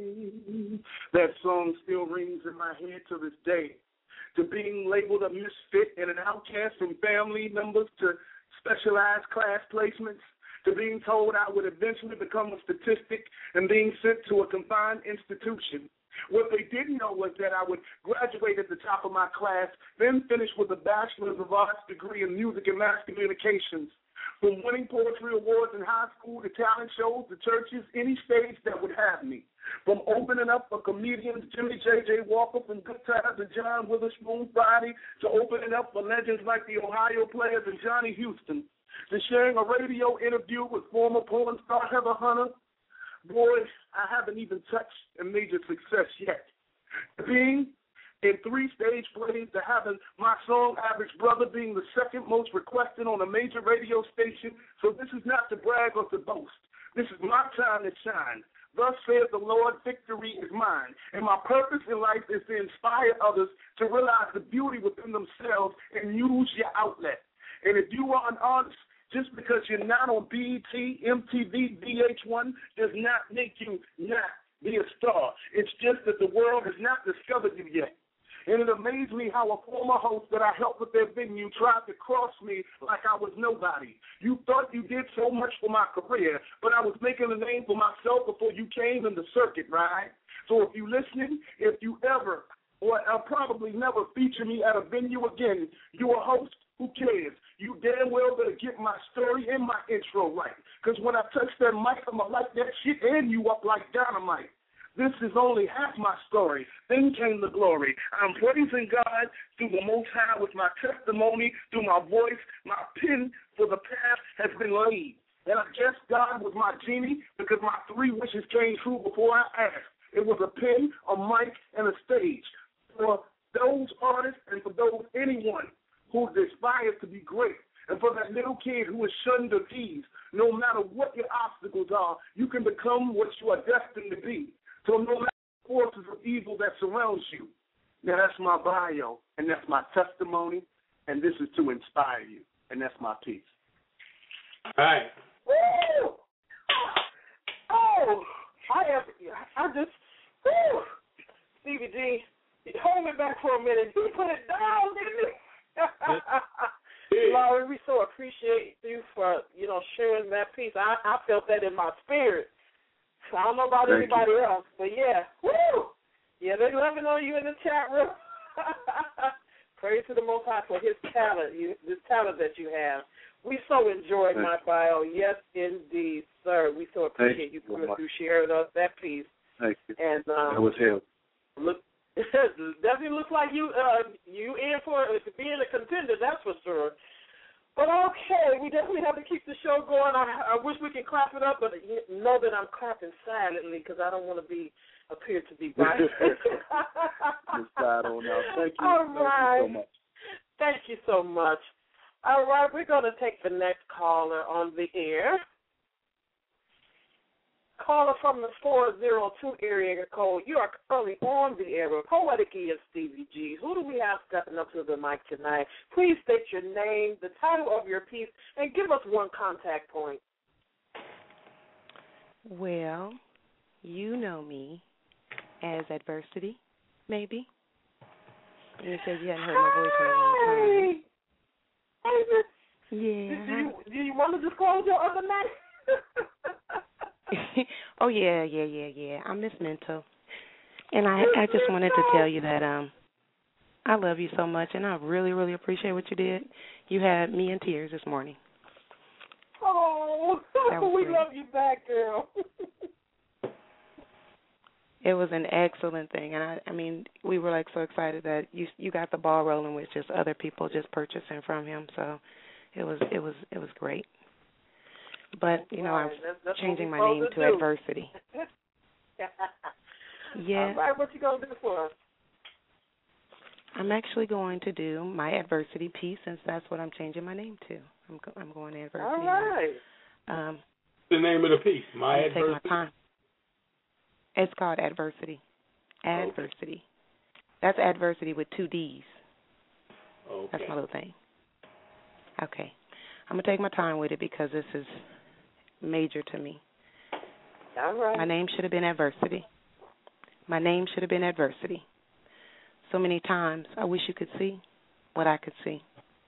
me. That song still rings in my head to this day. To being labeled a misfit and an outcast from family members to specialized class placements, to being told I would eventually become a statistic and being sent to a confined institution. What they didn't know was that I would graduate at the top of my class, then finish with a Bachelor's of Arts degree in Music and Mass Communications. From winning poetry awards in high school to talent shows to churches, any stage that would have me. From opening up for comedians Jimmy J.J. Walker from Good Times and John Witherspoon Friday to opening up for legends like the Ohio Players and Johnny Houston, to sharing a radio interview with former porn star Heather Hunter. Boy, I haven't even touched a major success yet. Being in 3-stage plays, to having my song Average Brother being the second most requested on a major radio station. So this is not to brag or to boast. This is my time to shine. Thus saith the Lord, victory is mine. And my purpose in life is to inspire others to realize the beauty within themselves and use your outlet. And if you are an artist, just because you're not on BET, MTV, VH1 does not make you not be a star. It's just that the world has not discovered you yet. And it amazed me how a former host that I helped with their venue tried to cross me like I was nobody. You thought you did so much for my career, but I was making a name for myself before you came in the circuit, right? So if you're listening, if you ever, or I'll probably never feature me at a venue again, you're a host. Who cares? You damn well better get my story and my intro right. Because when I touch that mic, I'm going to light that shit and you up like dynamite. This is only half my story. Then came the glory. I'm praising God through the Most High with my testimony, through my voice. My pen for the path has been laid. And I guess God was my genie because my 3 wishes came true before I asked. It was a pen, a mic, and a stage. For those artists and for those anyone who aspires to be great, and for that little kid who is shunned or teased, no matter what your obstacles are, you can become what you are destined to be. So no matter the forces of evil that surrounds you. Now that's my bio, and that's my testimony, and this is to inspire you, and that's my piece. All right. Woo! Oh, I just, woo! Stevie G, hold me back for a minute. You put it down, didn't you? Larry, we so appreciate you for, sharing that piece. I felt that in my spirit. So I don't know about anybody else, but yeah. Woo! Yeah, they're loving on you in the chat room. Praise to the Most High for his talent, this talent that you have. We so enjoyed my bio. Yes, indeed, sir. We so appreciate you coming through sharing us that piece. Thank you. And that was him. Look, doesn't look like you in for being a contender, that's for sure. But okay, we definitely have to keep the show going. I wish we could clap it up, but know that I'm clapping silently because I don't want to appear to be biased. Just side on out. Thank you. All right. Thank you so much. Thank you so much. All right, we're going to take the next caller on the air. Caller from the 402 area code. You are currently on the air with Poetic E and Stevie G. Who do we have stepping up to the mic tonight? Please state your name, the title of your piece, and give us one contact point. Well, you know me as Adversity, maybe. And you said you hadn't heard my voice in a long time. Yeah. Do you want to disclose your other name? Oh, yeah. I'm Miss Mental. And I just wanted to tell you that I love you so much, and I really, really appreciate what you did. You had me in tears this morning. Oh, we great. love you back, girl. It was an excellent thing, and I mean, we were like so excited that you got the ball rolling with just other people just purchasing from him. So it was great. But you know, I'm changing my name to Adversity. Yeah. All right, what you gonna do for us? I'm actually going to do my Adversity piece, since that's what I'm changing my name to. I'm going to Adversity. All right. The name of the piece, My Adversity. Take my time. It's called Adversity. Adversity. Okay. That's Adversity with 2 D's. Okay. That's my little thing. Okay. I'm going to take my time with it because this is major to me. All right. My name should have been Adversity. My name should have been Adversity. So many times I wish you could see what I could see.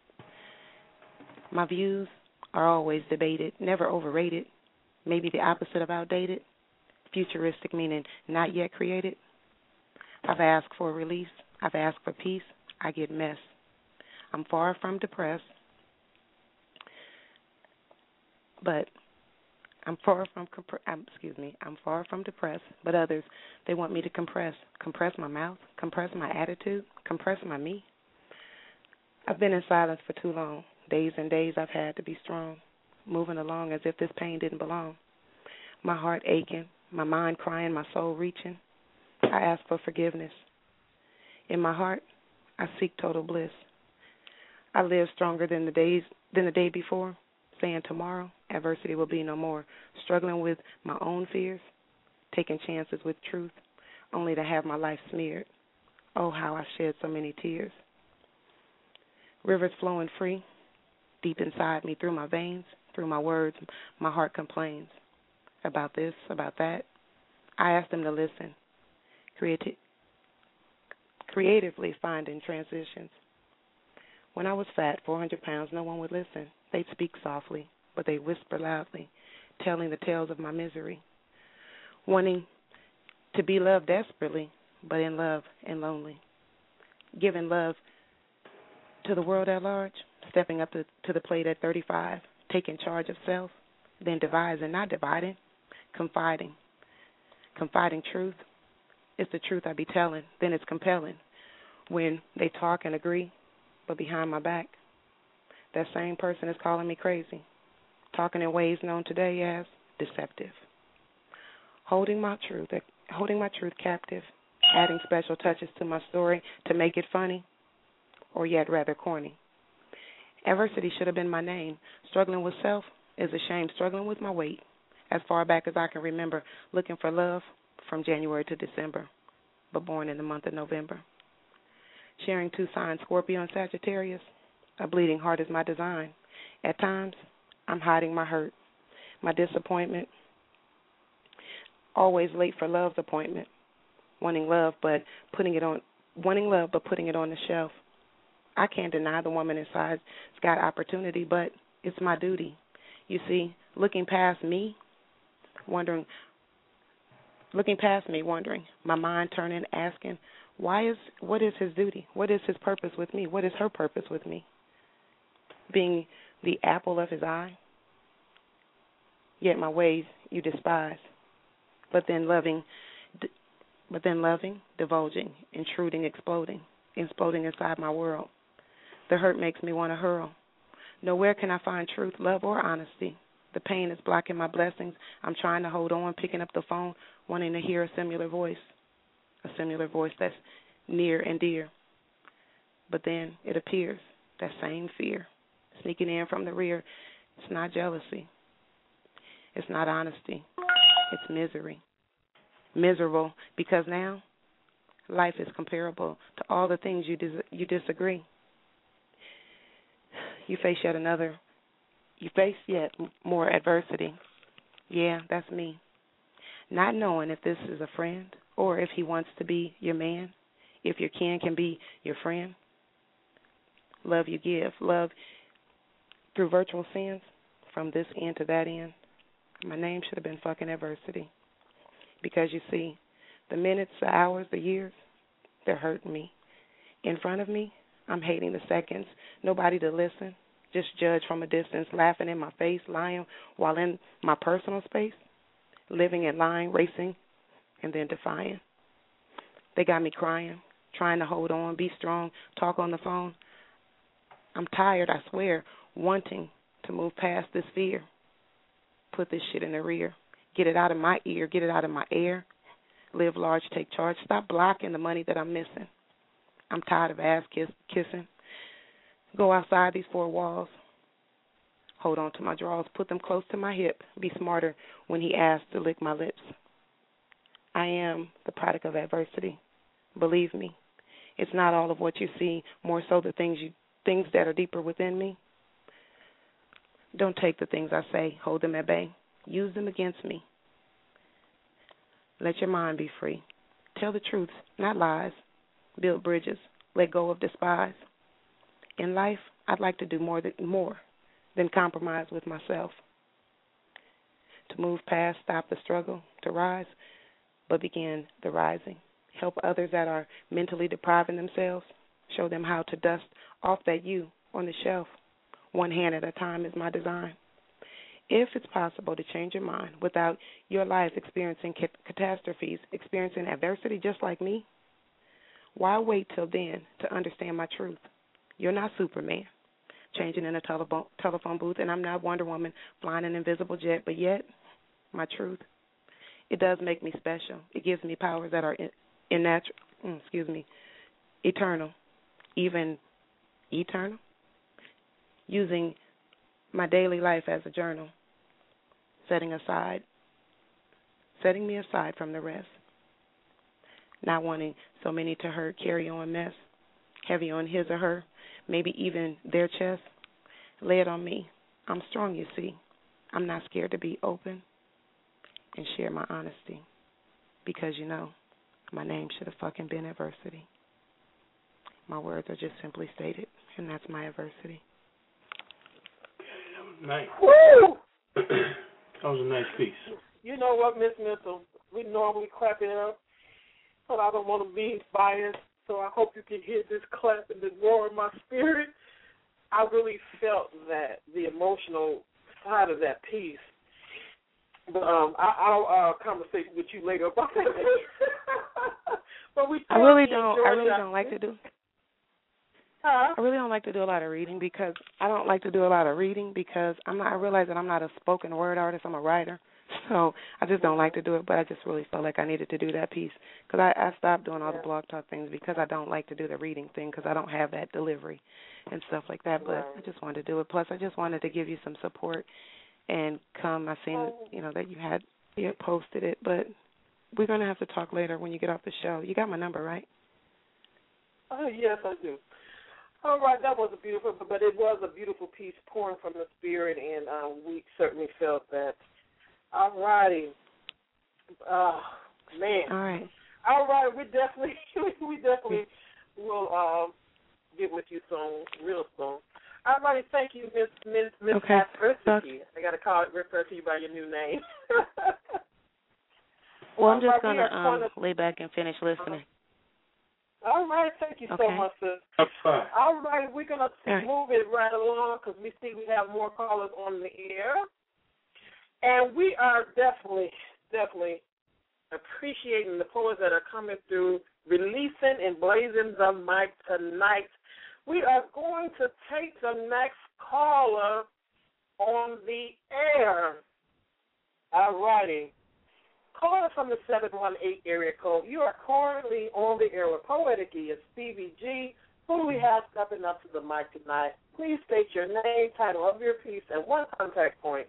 My views are always debated, never overrated, maybe the opposite of outdated. Futuristic meaning not yet created. I've asked for release. I've asked for peace. I get mess. I'm far from depressed, but I'm far from depressed. But others, they want me to compress my mouth, compress my attitude, compress my me. I've been in silence for too long. Days and days I've had to be strong, moving along as if this pain didn't belong. My heart aching, my mind crying, my soul reaching. I ask for forgiveness. In my heart, I seek total bliss. I live stronger than the day before, saying tomorrow adversity will be no more. Struggling with my own fears, taking chances with truth, only to have my life smeared. Oh, how I shed so many tears. Rivers flowing free, deep inside me, through my veins, through my words, my heart complains. About this, about that. I asked them to listen, creatively finding transitions. When I was fat, 400 pounds, no one would listen. They'd speak softly, but they whisper loudly, telling the tales of my misery. Wanting to be loved desperately, but in love and lonely. Giving love to the world at large, stepping up to the plate at 35, taking charge of self, then devising, not dividing. Confiding truth. It's the truth I be telling. Then it's compelling when they talk and agree, but behind my back, that same person is calling me crazy, talking in ways known today as deceptive. Holding my truth captive, adding special touches to my story to make it funny, or yet rather corny. Adversity should have been my name. Struggling with self is a shame. Struggling with my weight. As far back as I can remember, looking for love from January to December, but born in the month of November. Sharing 2 signs, Scorpio and Sagittarius, a bleeding heart is my design. At times, I'm hiding my hurt, my disappointment, always late for love's appointment, wanting love but putting it on the shelf. I can't deny the woman inside's got opportunity, but it's my duty. You see, looking past me, wondering, my mind turning, asking, what is his duty? What is his purpose with me? What is her purpose with me? Being the apple of his eye, yet my ways you despise. But then loving, divulging, intruding, exploding inside my world. The hurt makes me want to hurl. Nowhere can I find truth, love, or honesty. The pain is blocking my blessings. I'm trying to hold on, picking up the phone, wanting to hear a similar voice that's near and dear. But then it appears, that same fear, sneaking in from the rear. It's not jealousy. It's not honesty. It's misery. Miserable because now life is comparable to all the things you disagree. You face yet more adversity. Yeah, that's me. Not knowing if this is a friend or if he wants to be your man, if your kin can be your friend. Love you give. Love through virtual sins from this end to that end. My name should have been fucking adversity. Because you see, the minutes, the hours, the years, they're hurting me. In front of me, I'm hating the seconds. Nobody to listen. Just judge from a distance, laughing in my face, lying while in my personal space, living and lying, racing, and then defying. They got me crying, trying to hold on, be strong, talk on the phone. I'm tired, I swear, wanting to move past this fear. Put this shit in the rear. Get it out of my ear, get it out of my air. Live large, take charge. Stop blocking the money that I'm missing. I'm tired of ass kissing. Go outside these four walls. Hold on to my drawers. Put them close to my hip. Be smarter when he asks to lick my lips. I am the product of adversity. Believe me, it's not all of what you see, more so the things that are deeper within me. Don't take the things I say. Hold them at bay. Use them against me. Let your mind be free. Tell the truth, not lies. Build bridges. Let go of despise. In life, I'd like to do more than compromise with myself. To move past, stop the struggle, to rise, but begin the rising. Help others that are mentally depriving themselves. Show them how to dust off that you on the shelf. One hand at a time is my design. If it's possible to change your mind without your life experiencing catastrophes, experiencing adversity just like me, why wait till then to understand my truth? You're not Superman, changing in a telephone booth, and I'm not Wonder Woman flying an invisible jet, but yet, my truth, it does make me special. It gives me powers that are eternal, even eternal. Using my daily life as a journal, setting me aside from the rest. Not wanting so many to hurt, carry on mess, heavy on his or her, maybe even their chest. Lay it on me. I'm strong, you see. I'm not scared to be open and share my honesty. Because, you know, my name should have fucking been adversity. My words are just simply stated, and that's my adversity. Nice. Woo! That was a nice piece. You know what, Miss Mitchell? We normally clap it up, but I don't want to be biased, so I hope you can hear this clap and this roar in my spirit. I really felt that, the emotional side of that piece. But I'll conversate with you later about that. But I really don't like to do. Huh? I really don't like to do a lot of reading because I realize that I'm not a spoken word artist. I'm a writer. So I just don't like to do it, but I just really felt like I needed to do that piece because I stopped doing all the blog talk things because I don't like to do the reading thing because I don't have that delivery and stuff like that. But I just wanted to do it. Plus, I just wanted to give you some support and come. I seen, that you had posted it, but we're going to have to talk later when you get off the show. You got my number, right? Yes, I do. All right, that was but it was a beautiful piece pouring from the spirit, and we certainly felt that. All righty. Man. All right. All right, we definitely will get with you soon, real soon. All righty, thank you, Miss Adversity. I got to refer to you by your new name. Well, I'm just going to lay back and finish listening. All right, thank you so much, sis. That's fine. All right, we're going to move it right along because we see we have more callers on the air. And we are definitely appreciating the poets that are coming through, releasing and blazing the mic tonight. we are going to take the next caller on the air. All righty. Caller from the 718 area code. You are currently on the air with Poetic E and Stevie G. Who do we have stepping up to the mic tonight? Please state your name, title of your piece, and one contact point.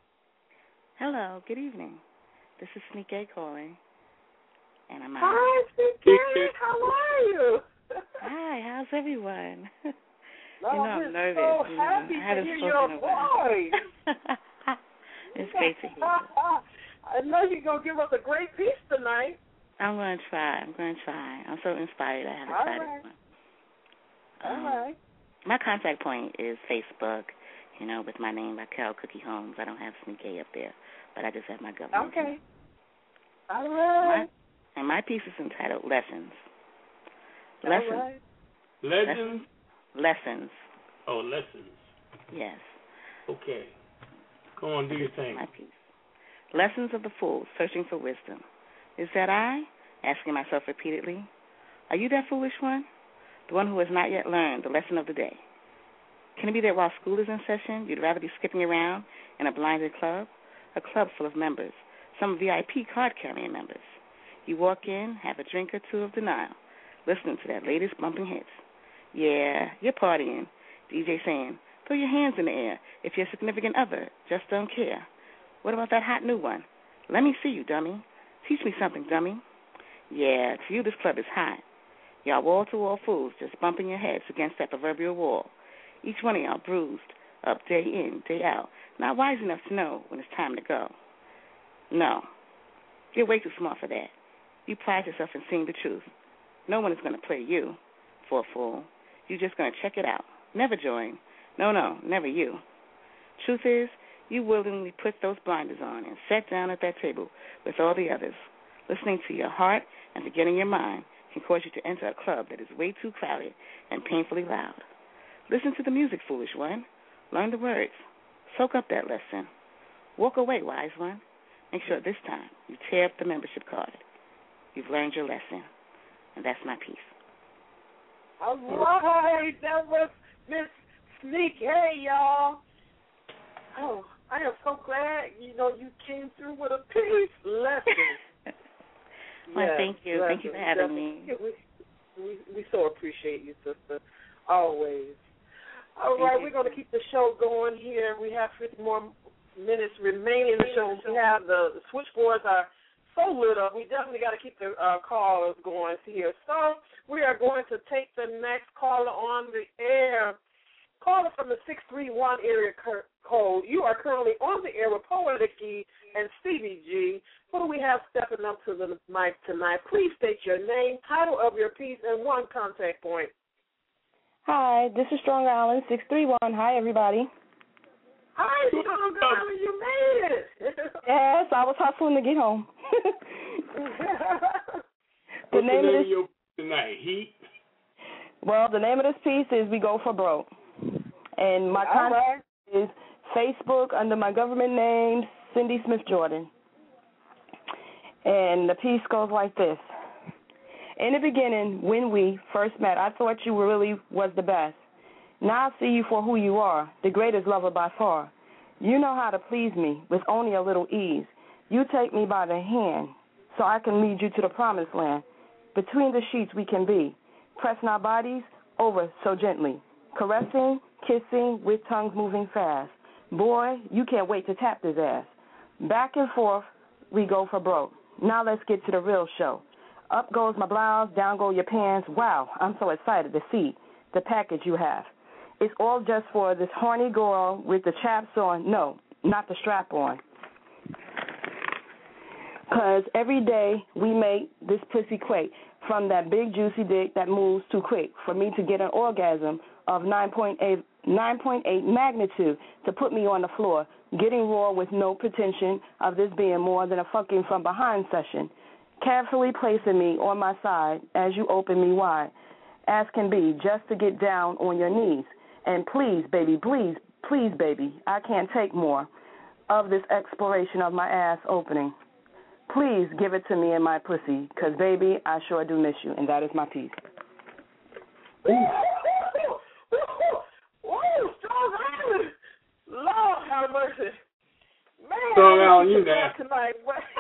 Hello, good evening. This is Sneak A calling. And I'm Hi, Sneak A. How are you? Hi, how's everyone? I'm nervous. So happy to hear your voice. It's great to hear you. I know you're going to give us a great piece tonight. I'm going to try. I'm so inspired. I haven't tried it. All right. My contact point is Facebook, with my name, Raquel Cookie Holmes. I don't have Sneak A up there, but I just have my government. Okay. All right. My piece is entitled Lessons. All right. Legends? Lessons. Oh, lessons. Yes. Okay. Go on, do your thing. My piece. Lessons of the fool, searching for wisdom. Is that I? Asking myself repeatedly. Are you that foolish one? The one who has not yet learned the lesson of the day. Can it be that while school is in session, you'd rather be skipping around in a blinded club? A club full of members, some VIP card-carrying members. You walk in, have a drink or two of denial, listening to that latest bumping hits. Yeah, you're partying. DJ saying, throw your hands in the air if your significant other just don't care. What about that hot new one? Let me see you, dummy. Teach me something, dummy. Yeah, to you this club is hot. Y'all wall-to-wall fools just bumping your heads against that proverbial wall. Each one of y'all bruised up day in, day out, not wise enough to know when it's time to go. No, you're way too smart for that. You pride yourself in seeing the truth. No one is going to play you for a fool. You're just going to check it out. Never join. No, never you. Truth is, you willingly put those blinders on and sat down at that table with all the others. Listening to your heart and forgetting your mind can cause you to enter a club that is way too crowded and painfully loud. Listen to the music, foolish one. Learn the words. Soak up that lesson. Walk away, wise one. Make sure this time you tear up the membership card. You've learned your lesson. And that's my piece. All right. That was Miss Sneak. Hey, y'all. Oh, I am so glad, you came through with a piece. Lesson. Well, thank you. Lesson. Thank you for having me. We so appreciate you, sister. Always. All right, we're going to keep the show going here. We have 50 more minutes remaining in the show. We have the switchboards are so lit up. We definitely got to keep the callers going here. So we are going to take the next caller on the air. Caller from the 631 area code. You are currently on the air with Poetic E and Stevie G. Who do we have stepping up to the mic tonight? Please state your name, title of your piece, and one contact point. Hi, this is Strong Island 631. Hi, everybody. Hi, Strong Island. You made it. Yes, I was hustling to get home. The name of your tonight? Heat? Well, the name of this piece is We Go For Broke. And my contact is Facebook under my government name, Cindy Smith Jordan. And the piece goes like this. In the beginning, when we first met, I thought you really was the best. Now I see you for who you are, the greatest lover by far. You know how to please me with only a little ease. You take me by the hand so I can lead you to the promised land. Between the sheets we can be, pressing our bodies over so gently, caressing, kissing with tongues moving fast. Boy, you can't wait to tap this ass. Back and forth, we go for broke. Now let's get to the real show. Up goes my blouse, down go your pants. Wow, I'm so excited to see the package you have. It's all just for this horny girl with the chaps on. No, not the strap on. 'Cause every day we make this pussy quake from that big juicy dick that moves too quick for me to get an orgasm of 9.8 magnitude to put me on the floor, getting raw with no pretension of this being more than a fucking from behind session. Carefully placing me on my side as you open me wide, as can be, just to get down on your knees. And please, baby, please, baby, I can't take more of this exploration of my ass opening. Please give it to me in my pussy, 'cause, baby, I sure do miss you, and that is my piece. have mercy. Man, Strong Island, you there tonight.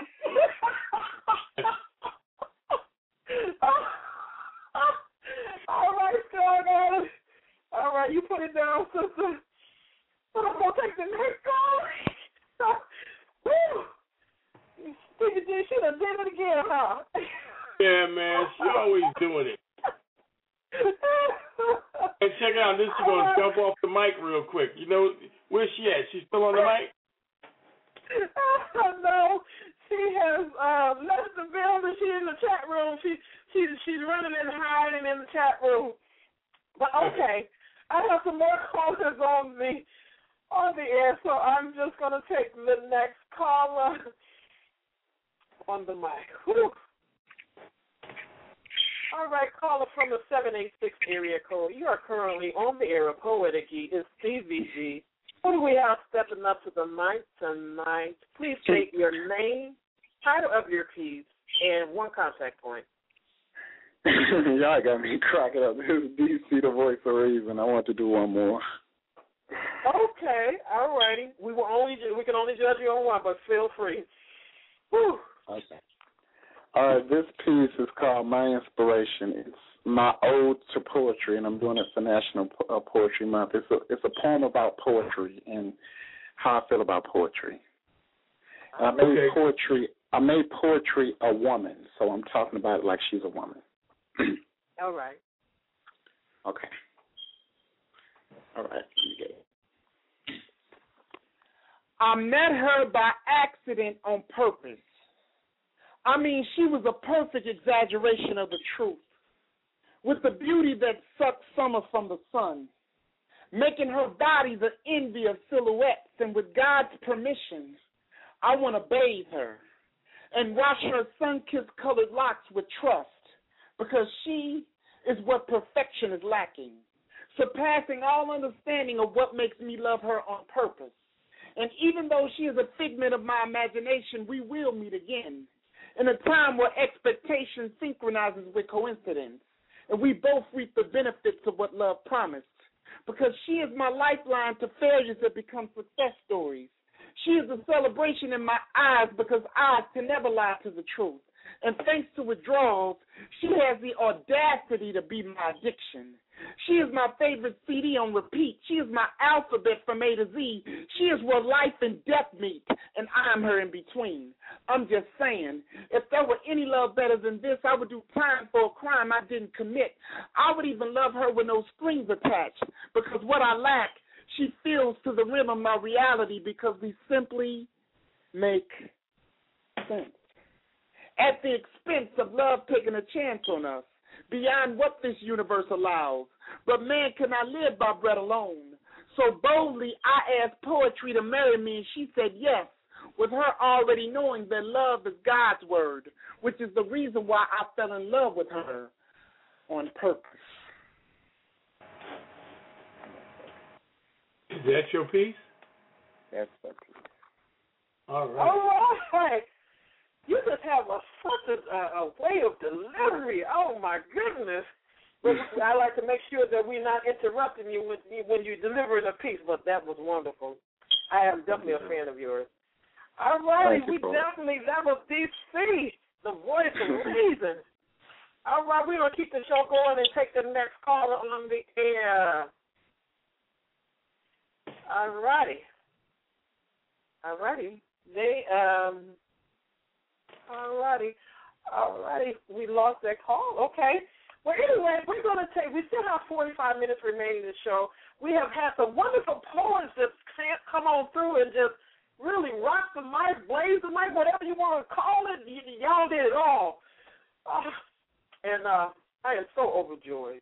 All right, Strong Island. All right, you put it down, sister. I'm going to take the next call. Woo! Stevie G, she done did it again, huh? Yeah, man. She always doing it. Hey, check out this. She's going to jump off the mic real quick. You know, where's she at? She's still on the mic? No, she has left the building. She's in the chat room. She's running and hiding in the chat room. But okay, I have some more callers on the air, so I'm just gonna take the next caller on the mic. Whew. All right, caller from the 786 area code. You are currently on the air of Poetic Geek. It's Stevie G. Who do we have stepping up to the mic tonight? Please state your name, title of your piece, and one contact point. Y'all got me cracking up. This is DC, the voice of reason. I want to do one more. Okay, all righty. We can only judge you on one, but feel free. Whew. Okay. All right, this piece is called My Inspiration. It's my ode to poetry, and I'm doing it for National Poetry Month. It's a poem about poetry and how I feel about poetry. And I made poetry a woman, so I'm talking about it like she's a woman. All right. Okay. All right. You get it. I met her by accident on purpose. I mean, she was a perfect exaggeration of the truth, with the beauty that sucks summer from the sun, making her body the envy of silhouettes, and with God's permission, I want to bathe her and wash her sun-kissed colored locks with trust, because she is what perfection is lacking, surpassing all understanding of what makes me love her on purpose. And even though she is a figment of my imagination, we will meet again in a time where expectation synchronizes with coincidence, and we both reap the benefits of what love promised, because she is my lifeline to failures that become success stories. She is a celebration in my eyes, because eyes can never lie to the truth. And thanks to withdrawals, she has the audacity to be my addiction. She is my favorite CD on repeat. She is my alphabet from A to Z. She is where life and death meet, and I'm her in between. I'm just saying, if there were any love better than this, I would do time for a crime I didn't commit. I would even love her with no strings attached, because what I lack, she feels to the rim of my reality, because we simply make sense. At the expense of love taking a chance on us, beyond what this universe allows. But man cannot live by bread alone. So boldly I asked poetry to marry me, and she said yes, with her already knowing that love is God's word, which is the reason why I fell in love with her on purpose. Is that your piece? That's my piece. All right. All right. You just have such a way of delivery. Oh, my goodness. But I like to make sure that we're not interrupting you when you're delivering a piece, but that was wonderful. I am definitely a fan of yours. All right, that was DC, the voice of reason. All right, we're going to keep the show going and take the next caller on the air. All righty. Alrighty. We lost that call. Okay. Well, anyway, we still have 45 minutes remaining in the show. We have had some wonderful poets that come on through and just really rock the mic, blaze the mic, whatever you want to call it. Y'all did it all. And I am so overjoyed.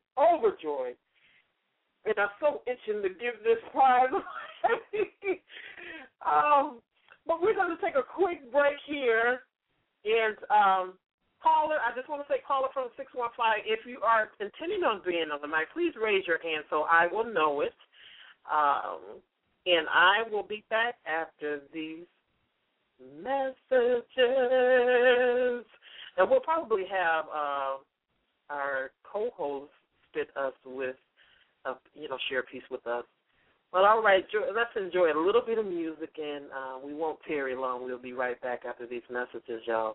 And I'm so itching to give this prize. But we're going to take a quick break here. And caller, I just want to say, caller from 615, if you are intending on being on the mic, please raise your hand so I will know it. And I will be back after these messages. And we'll probably have our co-host spit us with, share a piece with us Well, all right, let's enjoy a little bit of music, and we won't tarry long. We'll be right back after these messages, y'all.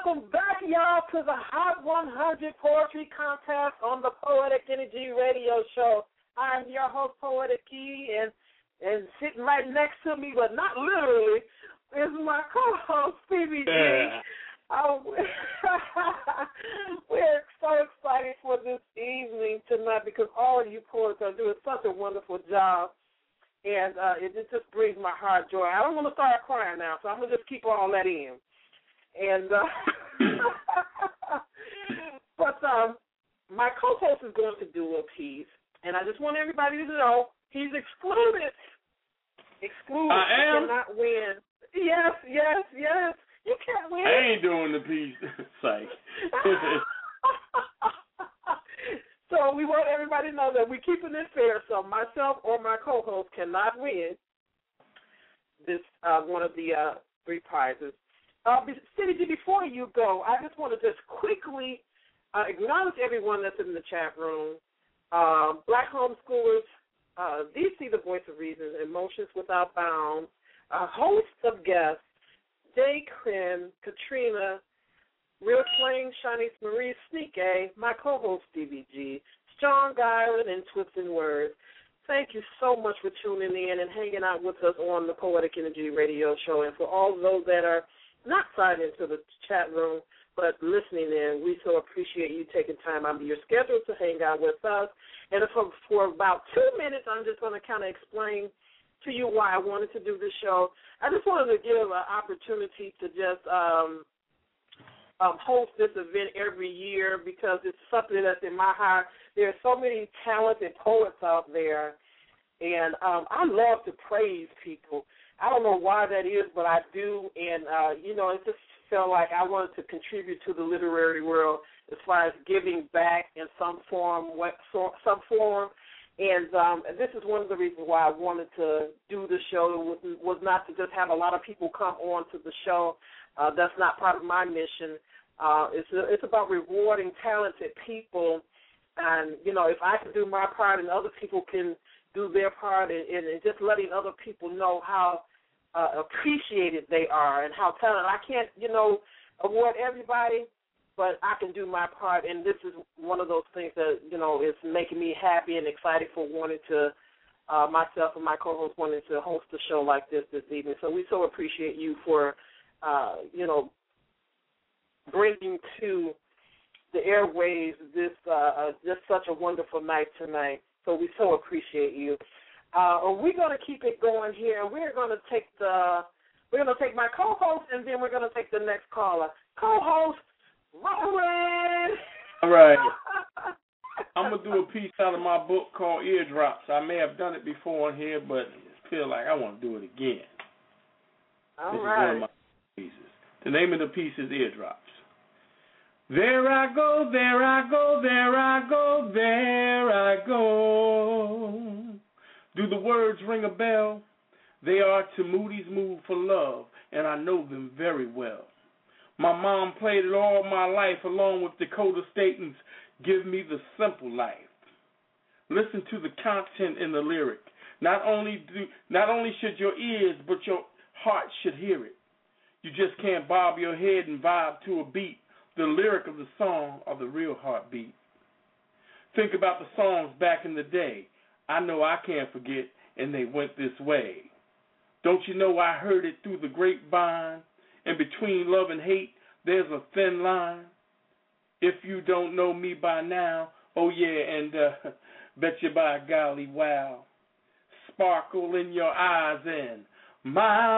Welcome back, y'all, to the Hot 100 Poetry Contest on the Poetic Energy Radio Show. I'm your host, Poetic E, and sitting right next to me, but not literally, is my co-host, Stevie G. We're so excited for this evening tonight because all of you poets are doing such a wonderful job, and it just brings my heart joy. I don't want to start crying now, so I'm going to just keep all that in. And but my co-host is going to do a piece, and I just want everybody to know he's excluded. Excluded. I am? You cannot win. Yes. You can't win. I ain't doing the piece. Psych. So we want everybody to know that we're keeping it fair. So myself or my co-host cannot win this one of the three prizes. Cindy, before you go, I just want to just quickly acknowledge everyone that's in the chat room. Black homeschoolers, DC, the voice of reason, Emotions Without Bounds, a host of guests, Jay Krin, Katrina, Real Flame, Shanice Marie, Sneak A, my co-host Stevie G, Strong Island, and Twisted Words. Thank you so much for tuning in and hanging out with us on the Poetic Energy Radio Show. And for all of those that are not signed into the chat room, but listening in, we so appreciate you taking time out of your schedule to hang out with us. And for about 2 minutes, I'm just going to kind of explain to you why I wanted to do this show. I just wanted to give an opportunity to just host this event every year because it's something that's in my heart. There are so many talented poets out there, and I love to praise people. I don't know why that is, but I do, and, it just felt like I wanted to contribute to the literary world as far as giving back in some form, and this is one of the reasons why I wanted to do the show. It was not to just have a lot of people come on to the show. That's not part of my mission. It's about rewarding talented people, and, if I can do my part and other people can do their part, and just letting other people know how appreciated they are and how talented. I can't, award everybody, but I can do my part, and this is one of those things that, is making me happy and excited for wanting to, myself and my co-host wanting to host a show like this evening. So we so appreciate you for, bringing to the airwaves this just such a wonderful night tonight. So we so appreciate you. We're going to keep it going here. We're going to take my co-host, and then we're going to take the next caller. Co-host, Roland. All right. I'm going to do a piece out of my book called Eardrops. I may have done it before on here, but I feel like I want to do it again. This is one of my pieces. The name of the piece is Eardrops. There I go, there I go, there I go, there I go. Do the words ring a bell? They are to Moody's Mood for Love, and I know them very well. My mom played it all my life along with Dakota Stanton's Give Me the Simple Life. Listen to the content in the lyric. Not only should your ears, but your heart should hear it. You just can't bob your head and vibe to a beat. The lyric of the song are the real heartbeat. Think about the songs back in the day. I know I can't forget, and they went this way. Don't you know I heard it through the grapevine? And between love and hate, there's a thin line. If you don't know me by now, oh yeah, and bet you by golly, wow. Sparkle in your eyes and my.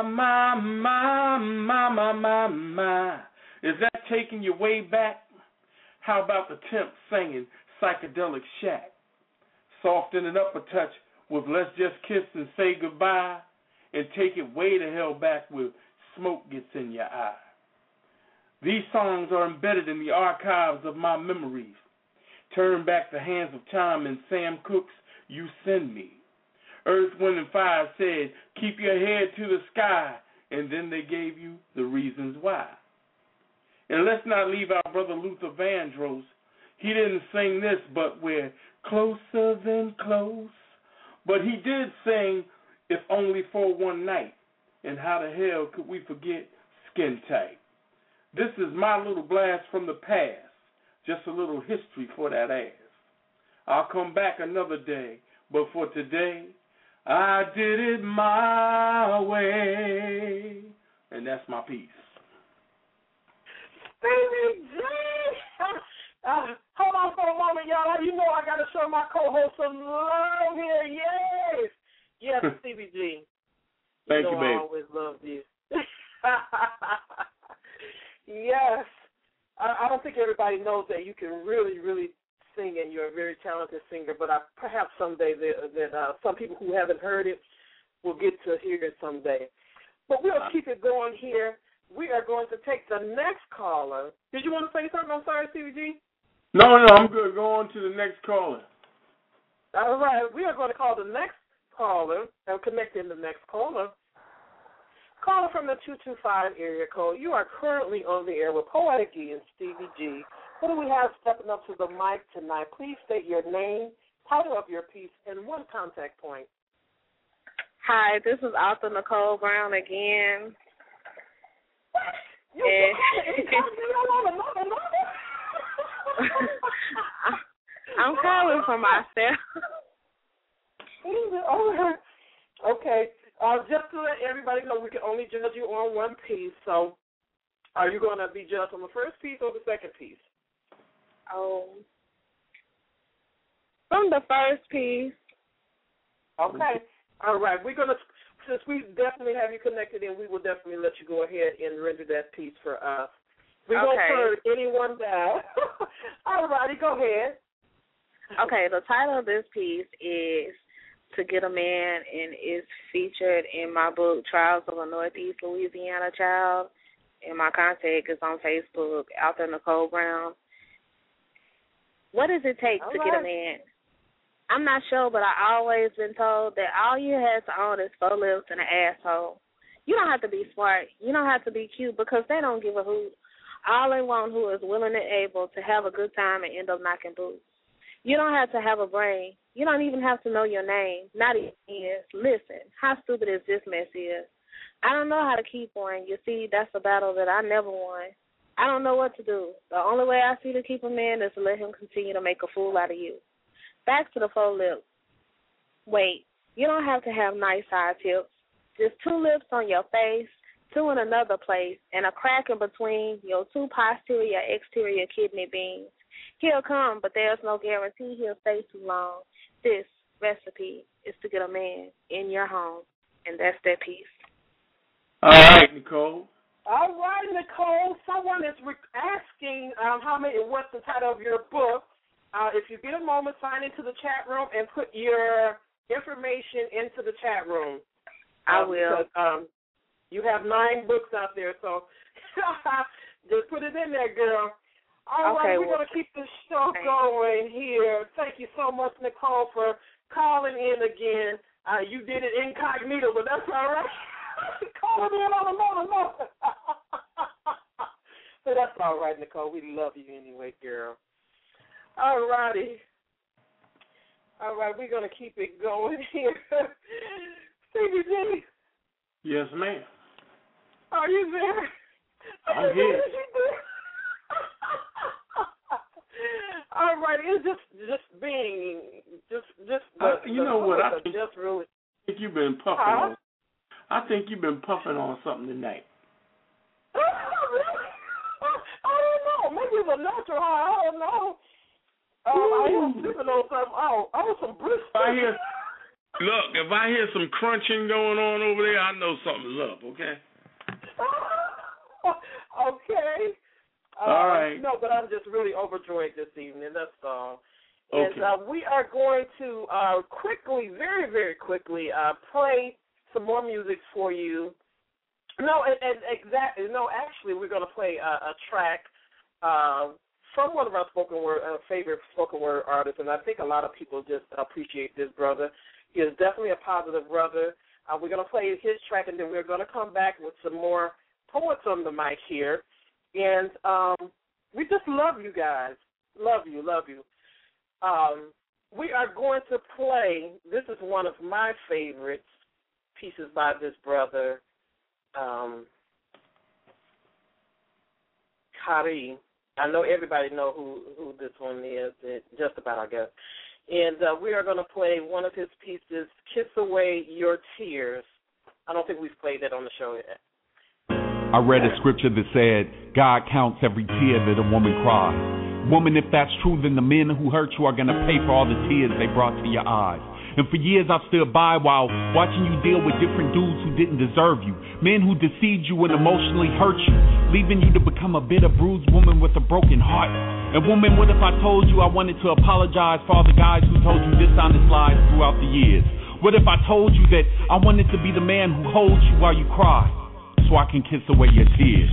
Is that taking you way back? How about the Temps singing Psychedelic Shack? Soften it up a touch with Let's Just Kiss and Say Goodbye, and take it way the hell back with Smoke Gets in Your Eye. These songs are embedded in the archives of my memories. Turn back the hands of time and Sam Cooke's You Send Me. Earth, Wind, and Fire said, keep your head to the sky, and then they gave you the reasons why. And let's not leave our brother Luther Vandross. He didn't sing this, but we're closer than close. But he did sing If Only for One Night. And how the hell could we forget Skin Tight? This is my little blast from the past, just a little history for that ass. I'll come back another day, but for today, I did it my way. And that's my piece. Stevie G! Hold on for a moment, y'all. You know I got to show my co-host some love here. Yes! Yes, Stevie G. Thank you, baby. I always loved you. Yes. I don't think everybody knows that you can really, really sing, and you're a very talented singer, but perhaps someday that some people who haven't heard it will get to hear it someday. But we'll keep it going here. We are going to take the next caller. Did you want to say something? I'm sorry, CVG. No, I'm good. Go on to the next caller. All right. We are going to call the next caller and connect in the next caller. Caller from the 225 area code. You are currently on the air with Poetic E and Stevie G. What do we have stepping up to the mic tonight? Please state your name, title of your piece, and one contact point. Hi, this is author Nicole Brown again. I'm calling for myself. Okay. Just to let everybody know, we can only judge you on one piece. So, are you going to be judged on the first piece or the second piece? From the first piece. Okay. All right. We're going to, since we definitely have you connected in, we will definitely let you go ahead and render that piece for us. We won't turn anyone down. All righty, go ahead. Okay, the title of this piece is To Get a Man, and is featured in my book, Trials of a Northeast Louisiana Child. And my contact is on Facebook, author Nicole Brown. What does it take to get a man? I'm not sure, but I always been told that all you have to own is 4 lips and an asshole. You don't have to be smart. You don't have to be cute, because they don't give a hoot. All they want who is willing and able to have a good time and end up knocking boots. You don't have to have a brain. You don't even have to know your name. Not even is. Listen, how stupid is this mess is? I don't know how to keep one. You see, that's a battle that I never won. I don't know what to do. The only way I see to keep a man is to let him continue to make a fool out of you. Back to the 4 lips. Wait, you don't have to have nice side tips. Just 2 lips on your face, 2 in another place, and a crack in between your 2 posterior exterior kidney beans. He'll come, but there's no guarantee he'll stay too long. This recipe is to get a man in your home, and that's that piece. All right, Nicole. All right, Nicole. Someone is asking what's the title of your book. If you get a moment, sign into the chat room and put your information into the chat room. I will. Because, you have 9 books out there, so just put it in there, girl. All right, we're going to keep this show going here. Thank you so much, Nicole, for calling in again. You did it incognito, but that's all right. Calling in on another note. But that's all right, Nicole. We love you anyway, girl. All righty. All right, we're going to keep it going here. Stevie G. Yes, ma'am. Are you there? I'm here. All right, it's just being you know what? I think you've been puffing on. I think you've been puffing on something tonight. I don't know. Maybe it's a natural high. I don't know. I am sipping on something. Some brisket. If I hear some crunching going on over there, I know something's up. Okay. Okay. All right. No, but I'm just really overjoyed this evening. That's all. Okay. And we are going to quickly, very, very quickly, play some more music for you. Actually, we're going to play a track from one of our favorite spoken word artists, and I think a lot of people just appreciate this brother. He is definitely a positive brother. We're going to play his track, and then we're going to come back with some more poets on the mic here. And we just love you guys. Love you. We are going to play, this is one of my favorites, pieces by this brother. Khari. I know everybody know who this one is, just about, I guess. And we are going to play one of his pieces, Kiss Away Your Tears. I don't think we've played that on the show yet. I read a scripture that said, God counts every tear that a woman cries. Woman, if that's true, then the men who hurt you are going to pay for all the tears they brought to your eyes. And for years I've stood by while watching you deal with different dudes who didn't deserve you. Men who deceived you and emotionally hurt you, leaving you to become a bitter, bruised woman with a broken heart. And woman, what if I told you I wanted to apologize for all the guys who told you dishonest lies throughout the years? What if I told you that I wanted to be the man who holds you while you cry, so I can kiss away your tears?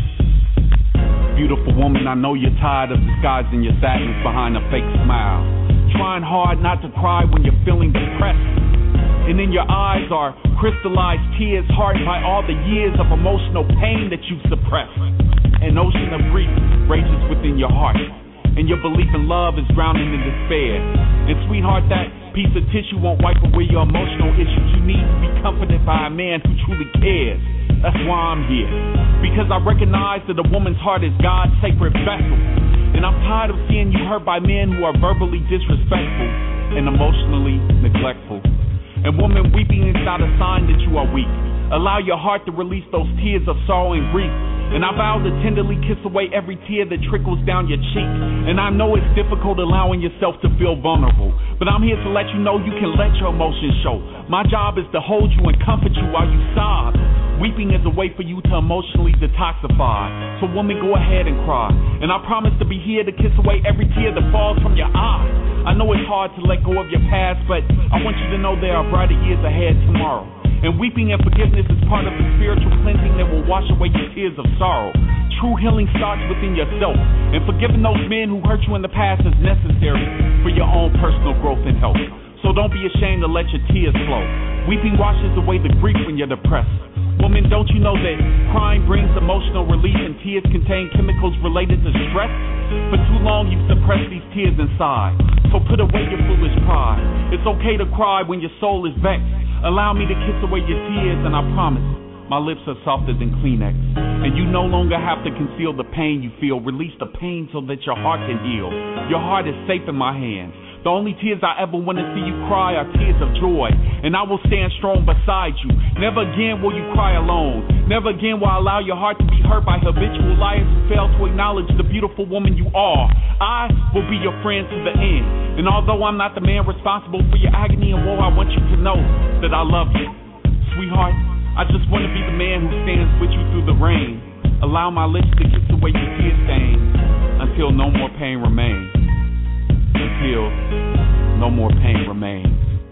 Beautiful woman, I know you're tired of disguising your sadness behind a fake smile, trying hard not to cry when you're feeling depressed. And in your eyes are crystallized tears hardened by all the years of emotional pain that you've suppressed. An ocean of grief rages within your heart, and your belief in love is drowning in despair. And sweetheart, that piece of tissue won't wipe away your emotional issues. You need to be comforted by a man who truly cares. That's why I'm here, because I recognize that a woman's heart is God's sacred vessel. And I'm tired of seeing you hurt by men who are verbally disrespectful and emotionally neglectful. And woman, weeping is not a sign that you are weak. Allow your heart to release those tears of sorrow and grief. And I vow to tenderly kiss away every tear that trickles down your cheek. And I know it's difficult allowing yourself to feel vulnerable, but I'm here to let you know you can let your emotions show. My job is to hold you and comfort you while you sob. Weeping is a way for you to emotionally detoxify. So woman, go ahead and cry. And I promise to be here to kiss away every tear that falls from your eye. I know it's hard to let go of your past, but I want you to know there are brighter years ahead tomorrow. And weeping and forgiveness is part of the spiritual cleansing that will wash away your tears of sorrow. True healing starts within yourself, and forgiving those men who hurt you in the past is necessary for your own personal growth and health. So don't be ashamed to let your tears flow. Weeping washes away the grief when you're depressed. Woman, don't you know that crying brings emotional relief and tears contain chemicals related to stress? For too long you've suppressed these tears inside, so put away your foolish pride. It's okay to cry when your soul is vexed. Allow me to kiss away your tears, and I promise my lips are softer than Kleenex. And you no longer have to conceal the pain you feel. Release the pain so that your heart can heal. Your heart is safe in my hands. The only tears I ever want to see you cry are tears of joy, and I will stand strong beside you. Never again will you cry alone. Never again will I allow your heart to be hurt by habitual liars who fail to acknowledge the beautiful woman you are. I will be your friend to the end, and although I'm not the man responsible for your agony and woe, I want you to know that I love you. Sweetheart, I just want to be the man who stands with you through the rain. Allow my lips to kiss away your tear stains until no more pain remains. Until no more pain remains.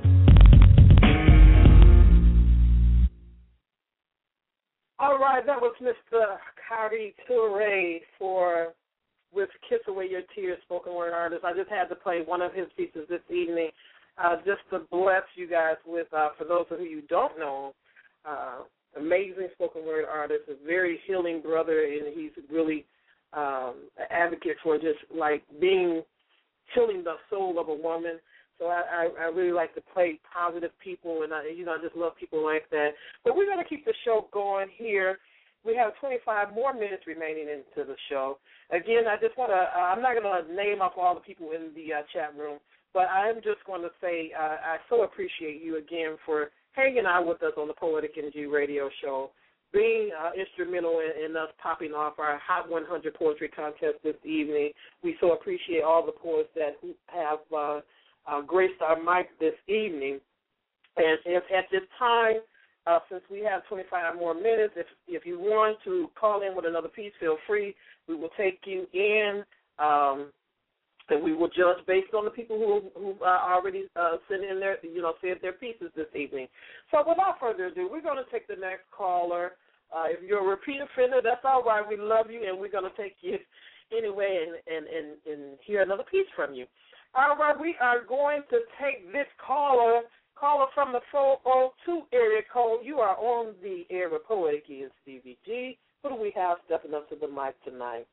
All right, that was Mr. Khari Toure with Kiss Away Your Tears, spoken word artist. I just had to play one of his pieces this evening just to bless you guys with, for those of you who don't know, amazing spoken word artist, a very healing brother, and he's really an advocate for just like healing the soul of a woman. So I really like to play positive people, and I just love people like that. But we're going to keep the show going here. We have 25 more minutes remaining into the show. Again, I just want to, I'm not going to name off all the people in the chat room, but I am just going to say I so appreciate you again for hanging out with us on the Poetic Energy Radio Show, being instrumental in us popping off our Hot 100 Poetry Contest this evening. We so appreciate all the poets that have graced our mic this evening. And if at this time, since we have 25 more minutes, if you want to call in with another piece, feel free. We will take you in, and we will judge based on the people who already sent in their, said their pieces this evening. So without further ado, we're going to take the next caller. If you're a repeat offender, that's all right. We love you, and we're going to take you anyway and hear another piece from you. All right, we are going to take this caller from the 402 area code. You are on the air with Poetic and Stevie G. Who do we have stepping up to the mic tonight?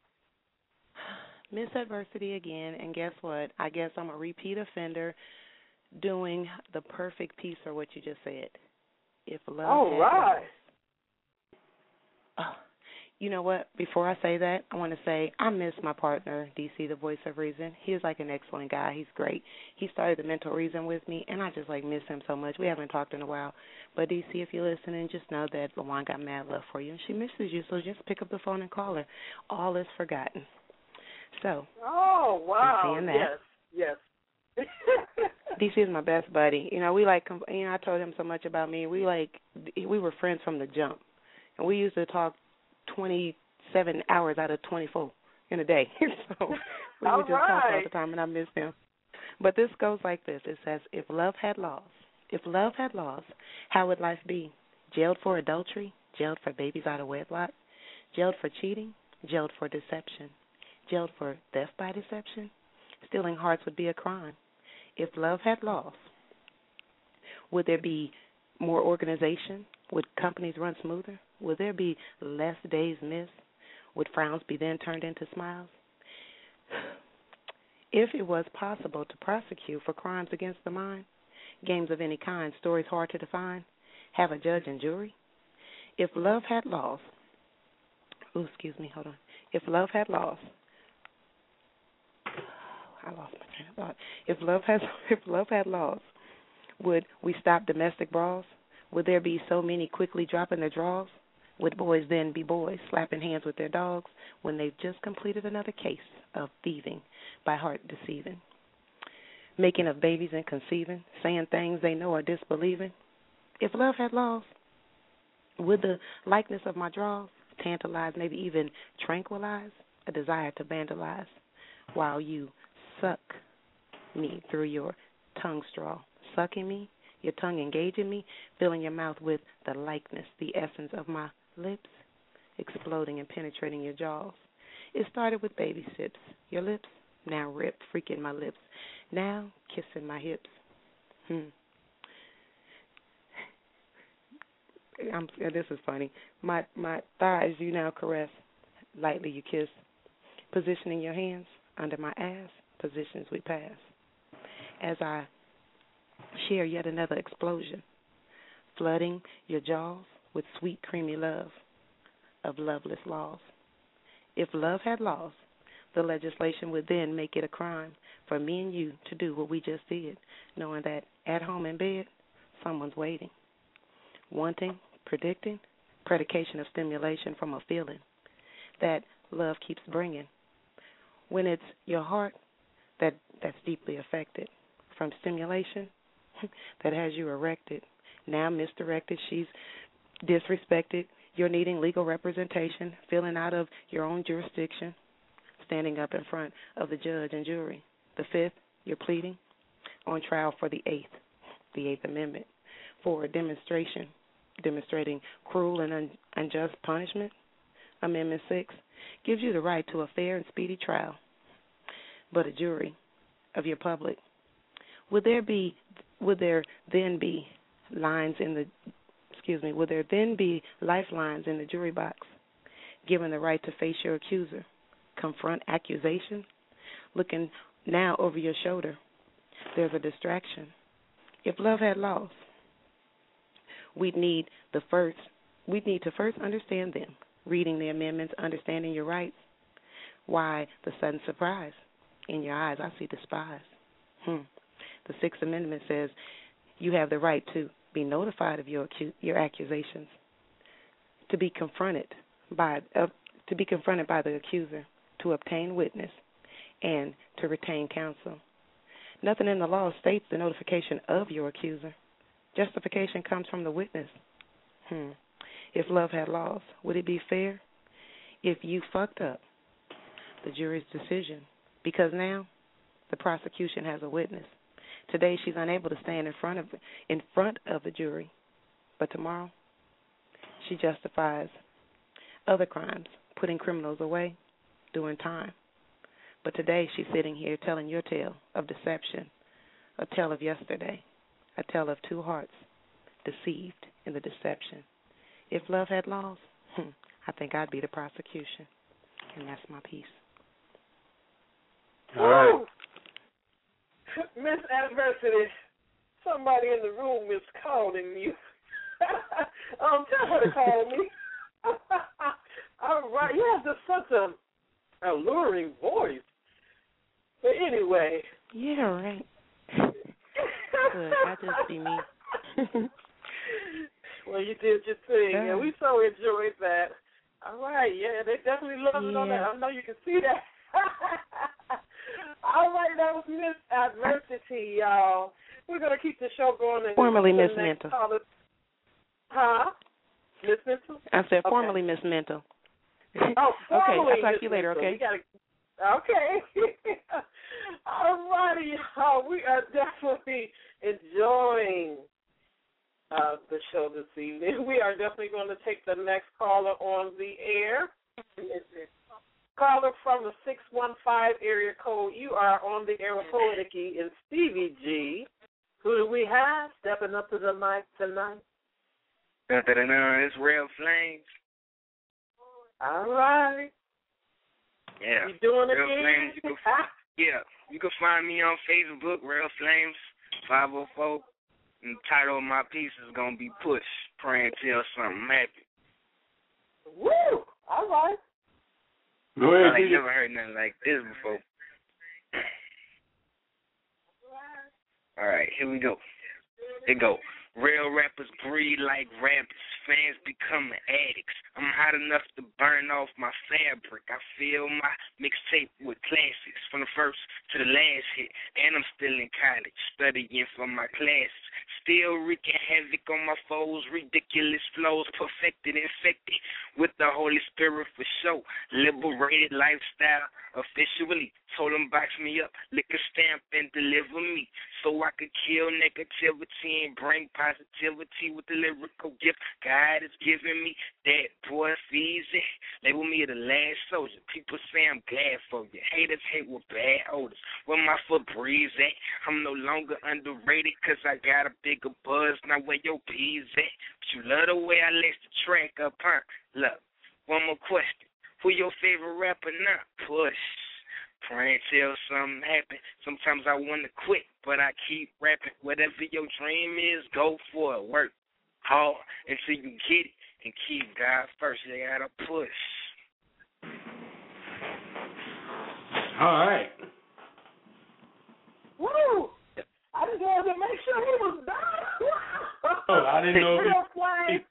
Miss Adversity again, and guess what? I guess I'm a repeat offender doing the perfect piece for what you just said. If love all right. You know what? Before I say that, I want to say I miss my partner, DC, the voice of reason. He is like an excellent guy. He's great. He started the mental reason with me, and I just miss him so much. We haven't talked in a while. But DC, if you're listening, just know that LaJuan got mad love for you, and she misses you. So just pick up the phone and call her. All is forgotten. So. Oh wow! That, yes. DC is my best buddy. I told him so much about me. We were friends from the jump, and we used to talk 27 hours out of 24 in a day. So we would just talk all the time, and I miss him. But this goes like this. It says, if love had laws, how would life be? Jailed for adultery, jailed for babies out of wedlock, jailed for cheating, jailed for deception, jailed for theft by deception. Stealing hearts would be a crime. If love had laws, would there be more organization? Would companies run smoother? Would there be less days missed? Would frowns be then turned into smiles? If it was possible to prosecute for crimes against the mind, games of any kind, stories hard to define, have a judge and jury? If love had laws, If love had laws, I lost my train of thought. If love had laws, would we stop domestic brawls? Would there be so many quickly dropping their draws? Would boys then be boys, slapping hands with their dogs when they've just completed another case of thieving by heart deceiving? Making of babies and conceiving, saying things they know are disbelieving? If love had laws, would the likeness of my draws tantalize, maybe even tranquilize a desire to vandalize while you suck me through your tongue straw, sucking me, your tongue engaging me, filling your mouth with the likeness, the essence of my lips, exploding and penetrating your jaws. It started with baby sips, your lips now ripped, freaking my lips, now kissing my hips. This is funny. My thighs you now caress, lightly you kiss, positioning your hands under my ass, positions we pass. As I share yet another explosion, flooding your jaws with sweet, creamy love of loveless laws. If love had laws, the legislation would then make it a crime for me and you to do what we just did, knowing that at home in bed, someone's waiting, wanting, predicting, predication of stimulation from a feeling that love keeps bringing. When it's your heart that's deeply affected from stimulation that has you erected, now misdirected, she's disrespected, you're needing legal representation, feeling out of your own jurisdiction, standing up in front of the judge and jury. The fifth, you're pleading on trial for the Eighth Amendment, for a demonstrating cruel and unjust punishment. Amendment 6 gives you the right to a fair and speedy trial, but a jury of your public. Would there then be lifelines in the jury box, given the right to face your accuser, confront accusation, looking now over your shoulder? There's a distraction. If love had laws, we'd need to first understand them, reading the amendments, understanding your rights. Why the sudden surprise? In your eyes, I see despise. The Sixth Amendment says you have the right to be notified of your accusations, to be confronted by the accuser, to obtain witness, and to retain counsel. Nothing in the law states the notification of your accuser. Justification comes from the witness. If love had laws, would it be fair if you fucked up the jury's decision? Because now the prosecution has a witness. Today she's unable to stand in front of the jury, but tomorrow she justifies other crimes, putting criminals away, doing time. But today she's sitting here telling your tale of deception, a tale of yesterday, a tale of two hearts deceived in the deception. If love had laws, I think I'd be the prosecution, and that's my piece. All right. Miss Adversity, somebody in the room is calling you. Tell her to call me. All right. You have just such an alluring voice. But anyway. Yeah, right. Good. I just be me. Well, you did your thing, Yeah. and we so enjoyed that. All right. Yeah, they definitely love it on that. I know you can see that. All right. That was Miss Adversity, y'all. We're going to keep the show going. Formerly Miss Mental. Huh? Miss Mental? I said formerly Miss Mental. Oh, okay. I'll talk to you later, okay? Okay. All righty, y'all. We are definitely enjoying the show this evening. We are definitely going to take the next caller on the air. Caller from the 615 area code. You are on the air with Poetic E and Stevie G. Who do we have stepping up to the mic tonight? It's Real Flames. All right. Yeah. You doing it Real again? Flames. You can find me on Facebook, Real Flames 504. And the title of my piece is going to be Push, Praying Till Something Happy. Woo! All right. Go ahead, I ain't never heard nothing like this before. All right, here we go. Here go. Real rappers breed like rabbits. Fans becoming addicts. I'm hot enough to burn off my fabric. I fill my mixtape with classics from the first to the last hit. And I'm still in college, studying for my classes. Still wreaking havoc on my foes. Ridiculous flows, perfected, infected with the Holy Spirit for show. Liberated lifestyle, officially. Told them box me up, lick a stamp and deliver me. So I could kill negativity and bring positivity with the lyrical gift God is giving me. That boy easy. Label me the last soldier. People say I'm glad for you. Haters hate with bad odors. Where my foot breeze at? I'm no longer underrated because I got a bigger buzz. Now where your peas at? But you love the way I lace the track up, huh? Look, one more question. Who your favorite rapper now? Push. Praying till something happen. Sometimes I want to quit, but I keep rapping. Whatever your dream is, go for it. Work hard until you get it, and keep God first. You gotta push. All right. Woo! I just wanted to make sure he was done. Oh, I didn't know. Real Flame.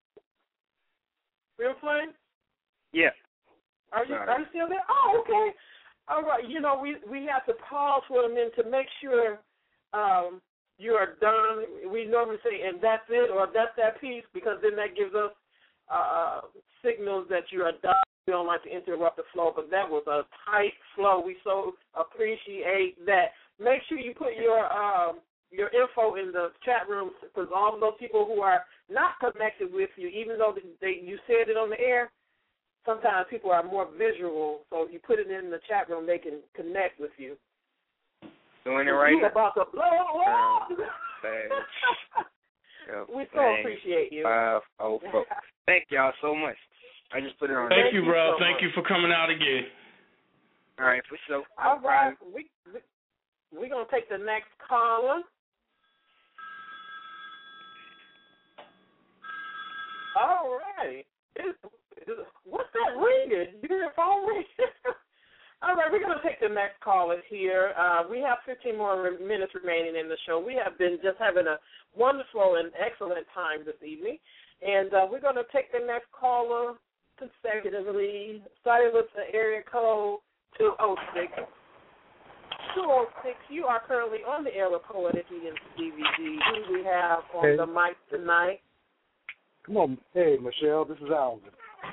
Real Flame? Yeah. Are you still there? Oh, okay. All right. You know, we have to pause for a minute to make sure you are done. We normally say, and that's it, or that's that piece, because then that gives us signals that you are done. We don't like to interrupt the flow, but that was a tight flow. We so appreciate that. Make sure you put your info in the chat room, because all of those people who are not connected with you, even though you said it on the air, sometimes people are more visual, so if you put it in the chat room, they can connect with you. Doing it right now. About to blow up. We so appreciate you. 504. Thank y'all so much. I just put it on. Thank you, bro. Thank you for coming out again. All right, for sure. All right. We're going to take the next caller. All right. What's that ringing? You hear a phone ring? All right, we're going to take the next caller here. We have 15 more minutes remaining in the show. We have been just having a wonderful and excellent time this evening. And we're going to take the next caller consecutively, starting with the area code 206. 206, you are currently on the air with Poetic E and Stevie G. Who do we have on the mic tonight? Come on. Hey, Michelle, this is Alvin.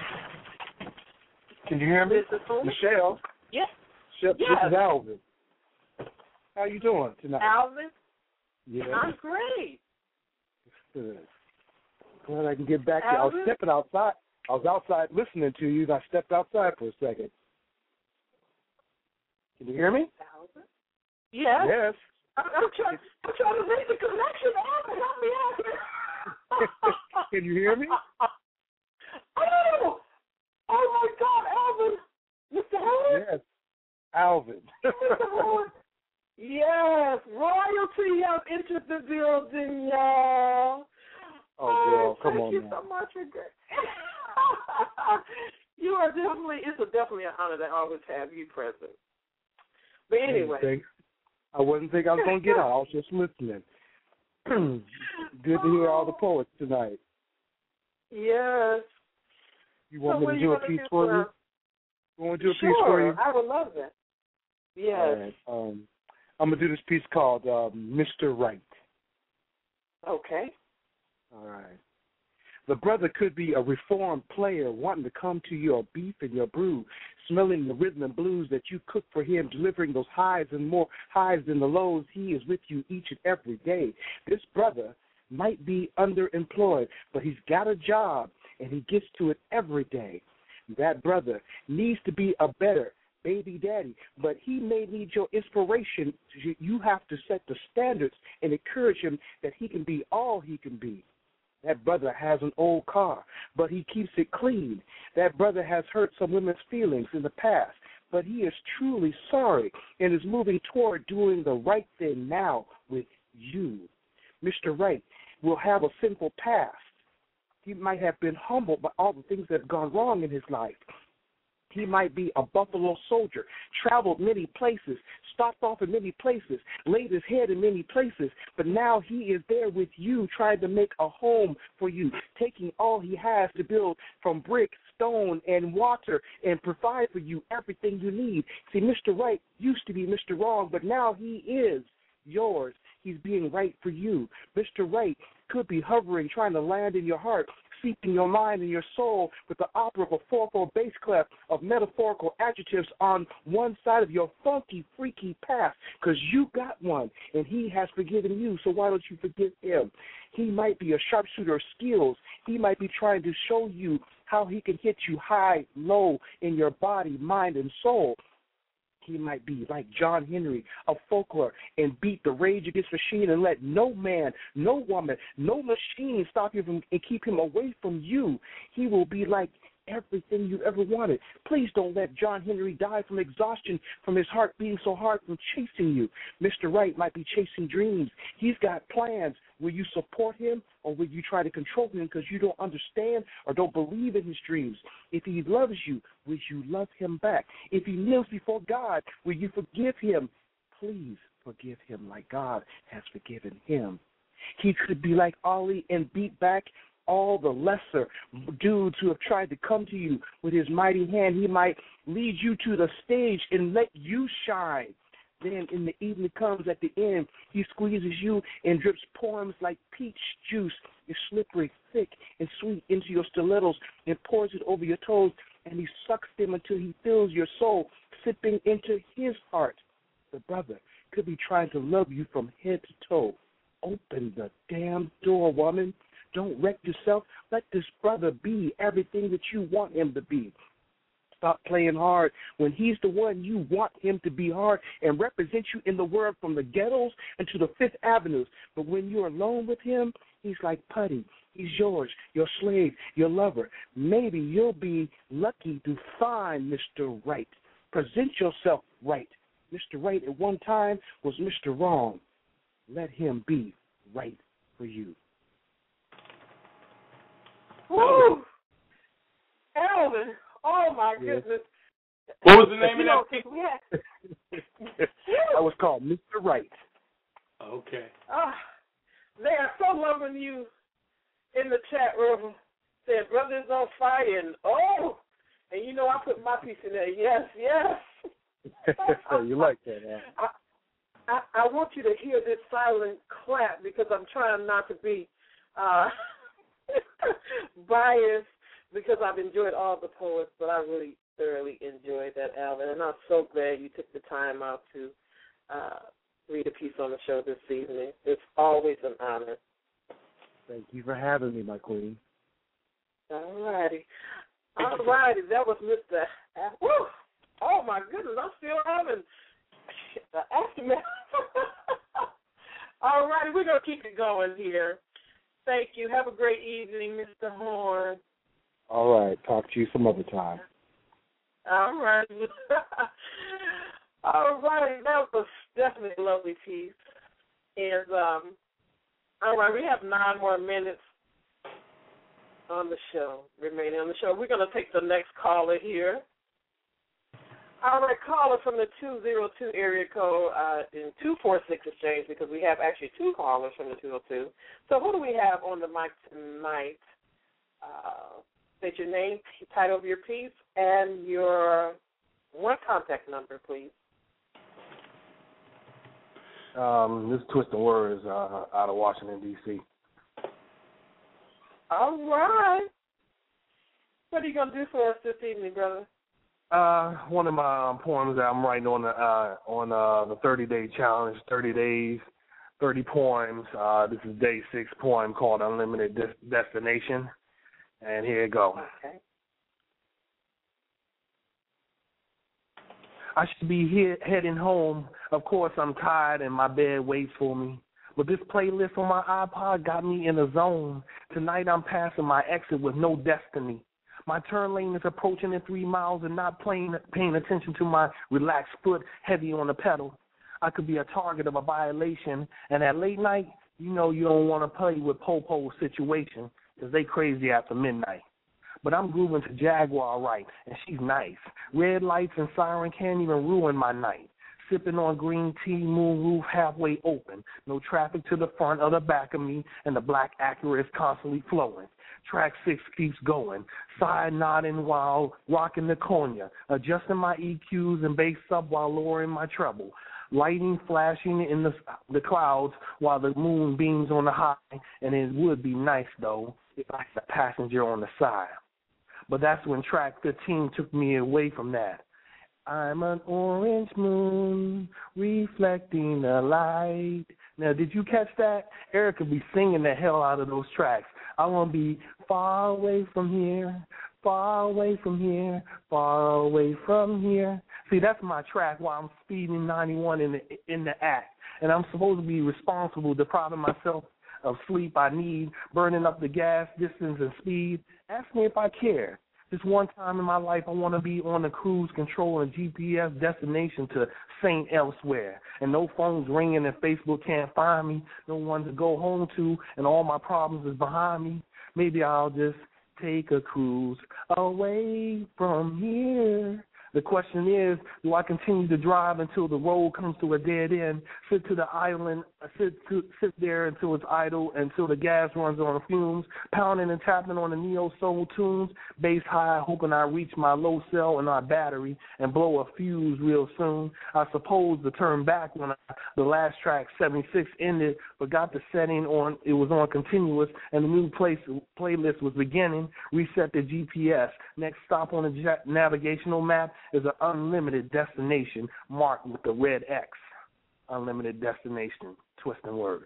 Can you hear me? This is who? Michelle? Yes. This is Alvin. How you doing tonight? Alvin? Yeah. I'm great. Good. Glad I can get back here. I was stepping outside. I was outside listening to you, and I stepped outside for a second. Can you hear me? Alvin? Yes. Yes. I'm trying to make the connection. Alvin, help me out here. Can you hear me? Oh my God, Alvin. Mr. Howard? Yes. Alvin. Mr. Howard. Yes. Royalty has entered the building, y'all. Oh, girl, come on Thank you now. so much for You are definitely, it's definitely an honor to always have you present. But anyway. I wasn't thinking I was going to get out. I was just listening. Good to hear all the poets tonight. Yes. You want me to do a piece for you? You want me to do a piece for you? I would love that. Yes. All right. I'm going to do this piece called Mr. Right. Okay. All right. The brother could be a reformed player wanting to come to your beef and your brew, smelling the rhythm and blues that you cook for him, delivering those highs and more highs than the lows. He is with you each and every day. This brother might be underemployed, but he's got a job, and he gets to it every day. That brother needs to be a better baby daddy, but he may need your inspiration. You have to set the standards and encourage him that he can be all he can be. That brother has an old car, but he keeps it clean. That brother has hurt some women's feelings in the past, but he is truly sorry and is moving toward doing the right thing now with you. Mr. Right will have a sinful past. He might have been humbled by all the things that have gone wrong in his life. He might be a Buffalo Soldier, traveled many places, stopped off in many places, laid his head in many places, but now he is there with you, trying to make a home for you, taking all he has to build from brick, stone, and water, and provide for you everything you need. See, Mr. Right used to be Mr. Wrong, but now he is yours. He's being right for you. Mr. Right could be hovering, trying to land in your heart, seeping your mind and your soul with the opera of a 4/4 bass clef of metaphorical adjectives on one side of your funky, freaky past, because you got one, and he has forgiven you, so why don't you forgive him? He might be a sharpshooter of skills. He might be trying to show you how he can hit you high, low in your body, mind, and soul. He might be like John Henry of folklore and beat the Rage Against Machine and let no man, no woman, no machine stop him from, and keep him away from you. He will be like everything you ever wanted. Please don't let John Henry die from exhaustion from his heart being so hard from chasing you. Mr. Right might be chasing dreams. He's got plans. Will you support him, or will you try to control him because you don't understand or don't believe in his dreams? If he loves you, will you love him back? If he kneels before God, will you forgive him? Please forgive him like God has forgiven him. He could be like Ollie and beat back all the lesser dudes who have tried to come to you with his mighty hand. He might lead you to the stage and let you shine. Then in the evening comes at the end, he squeezes you and drips poems like peach juice. It's slippery, thick, and sweet into your stilettos and pours it over your toes, and he sucks them until he fills your soul, sipping into his heart. The brother could be trying to love you from head to toe. Open the damn door, woman. Don't wreck yourself. Let this brother be everything that you want him to be. Stop playing hard when he's the one you want him to be hard and represent you in the world from the ghettos and to the Fifth Avenues. But when you're alone with him, he's like putty. He's yours, your slave, your lover. Maybe you'll be lucky to find Mr. Right. Present yourself right. Mr. Right at one time was Mr. Wrong. Let him be right for you. Woo! Elvin, oh my goodness. What was the name of that? That was called Mr. Right. Okay. They are so loving you in the chat room. Said, brothers on fire, and and you know I put my piece in there. Yes, yes. You like that, huh? I want you to hear this silent clap because I'm trying not to be biased because I've enjoyed all the poets, but I really thoroughly enjoyed that, Alvin, and I'm so glad you took the time out to read a piece on the show this evening. It's always an honor. Thank you for having me, my queen. All righty. That was Mr. Woo! Oh, my goodness, I'm still having the aftermath. All righty, we're going to keep it going here. Thank you. Have a great evening, Mr. Horn. All right. Talk to you some other time. All right. All right. That was definitely a lovely piece. And, all right, we have 9 more minutes on the show. Remaining on the show. We're going to take the next caller here. All right, caller from the 202 area code in 246 exchange, because we have actually two callers from the 202. So who do we have on the mic tonight? State your name, title of your piece, and your one contact number, please. This is Twisting Words out of Washington, D.C. All right. What are you going to do for us this evening, brother? One of my poems that I'm writing on the 30-day challenge, 30 days, 30 poems. This is day 6 poem called Unlimited Destination, and here it goes. Okay. I should be heading home. Of course, I'm tired and my bed waits for me. But this playlist on my iPod got me in a zone. Tonight I'm passing my exit with no destiny. My turn lane is approaching in 3 miles and not paying attention to my relaxed foot heavy on the pedal. I could be a target of a violation, and at late night, you know you don't want to play with Popo's situation because they crazy after midnight. But I'm grooving to Jaguar right, and she's nice. Red lights and siren can't even ruin my night. Sipping on green tea, moon roof halfway open. No traffic to the front or the back of me, and the black Acura is constantly flowing. Track 6 keeps going, side nodding while rocking the cognac, adjusting my EQs and bass up while lowering my treble. Lighting flashing in the clouds while the moon beams on the high, and it would be nice, though, if I had a passenger on the side. But that's when track 15 took me away from that. I'm an orange moon reflecting the light. Now, did you catch that? Erica be singing the hell out of those tracks. I want to be far away from here, far away from here, far away from here. See, that's my track while I'm speeding 91 in the act. And I'm supposed to be responsible, depriving myself of sleep I need, burning up the gas, distance, and speed. Ask me if I care. This one time in my life, I want to be on a cruise control and GPS destination to St. Elsewhere. And no phones ringing and Facebook can't find me. No one to go home to and all my problems is behind me. Maybe I'll just take a cruise away from here. The question is, do I continue to drive until the road comes to a dead end, sit to the island, sit there until it's idle, until the gas runs on fumes, pounding and tapping on the neo-soul tunes, bass high, hoping I reach my low cell in our battery and blow a fuse real soon? I suppose to turn back when the last track, 76, ended, but got the setting on, it was on continuous, and the new playlist was beginning, reset the GPS. Next stop on the navigational map is an unlimited destination marked with the red X. Unlimited destination. Twisting words.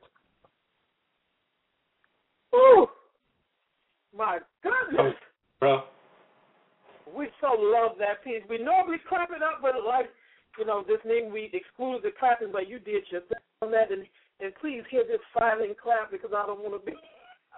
Ooh, my goodness. Bro. We so love that piece. We normally clap it up, but like, this name we excluded the clapping, but you did your thing on that. And please hear this silent clap because I don't want to be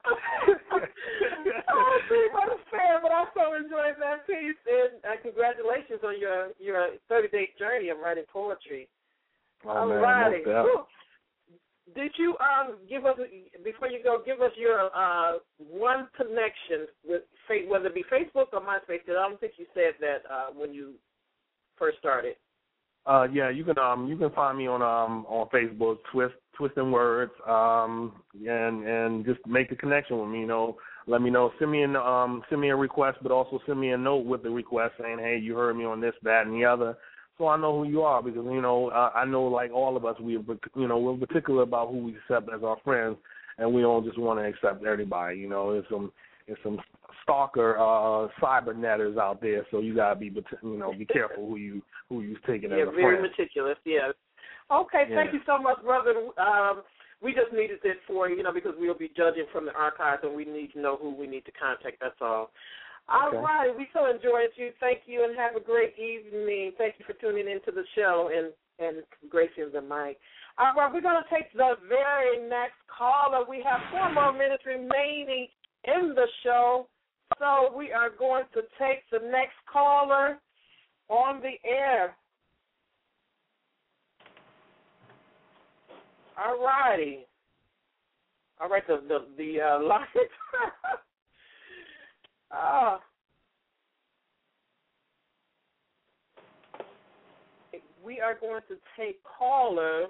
I'm a fan, but I so enjoyed that piece, and congratulations on your 30-day journey of writing poetry. All righty. Did you give us, before you go, give us your one connection with, whether it be Facebook or MySpace? Because I don't think you said that when you first started. Yeah, you can find me on Facebook, Twisting Words, and just make a connection with me. Let me know. Send me a request, but also send me a note with the request saying, hey, you heard me on this, that, and the other, so I know who you are. Because I know, like all of us, we're particular about who we accept as our friends, and we don't just want to accept everybody. There's some stalker cybernetters out there, so you gotta be careful who you taking as a friend. Yeah, very meticulous. Yes. Okay, thank you so much, brother. We just needed this for because we'll be judging from the archives, and we need to know who we need to contact. That's all. All right, we so enjoyed you. Thank you, and have a great evening. Thank you for tuning into the show and gracing the mic. All right, we're going to take the very next caller. We have 4 more minutes remaining in the show, so we are going to take the next caller on the air. All righty. All right, the line. We are going to take caller.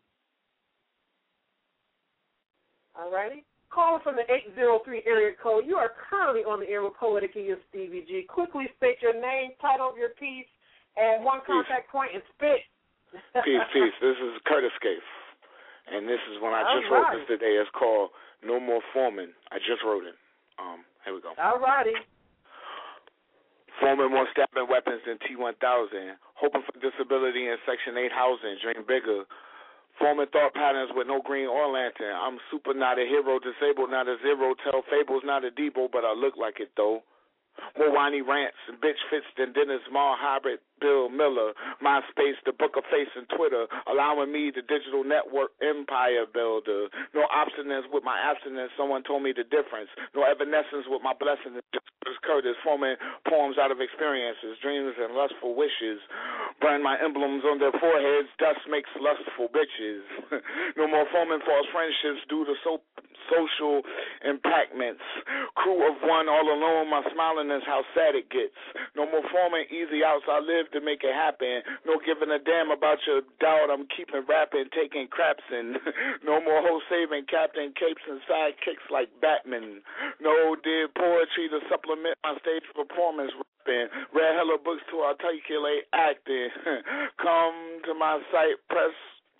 All righty. Caller from the 803 area code. You are currently on the air with Poetic E Stevie G. Quickly state your name, title of your piece, and one contact point, and spit. Peace. This is Curtis Scaife. And this is when I just wrote this today. It's called No More Foreman. I just wrote it. Here we go. All righty. Foreman more stabbing weapons than T-1000. Hoping for disability in Section 8 housing. Dream bigger. Forming thought patterns with no green or lantern. I'm super, not a hero. Disabled, not a zero. Tell fables, not a Debo, but I look like it, though. More whiny rants and bitch fits than Dennis Mall, Hybrid, Bill Miller, MySpace, the Book of Face, and Twitter, allowing me the digital network empire builder. No obstinance with my abstinence, someone told me the difference. No evanescence with my blessings, just Curtis, forming poems out of experiences, dreams and lustful wishes. Burn my emblems on their foreheads, dust makes lustful bitches. No more forming false friendships due to social impactmments. Crew of one all alone, my smiling is how sad it gets. No more forming easy outs, I live to make it happen. No giving a damn about your doubt, I'm keeping rapping, taking craps in. No more whole saving Captain Capes and sidekicks like Batman. No did poetry to supplement my stage performance. Read hella books to articulate acting. Come to my site, press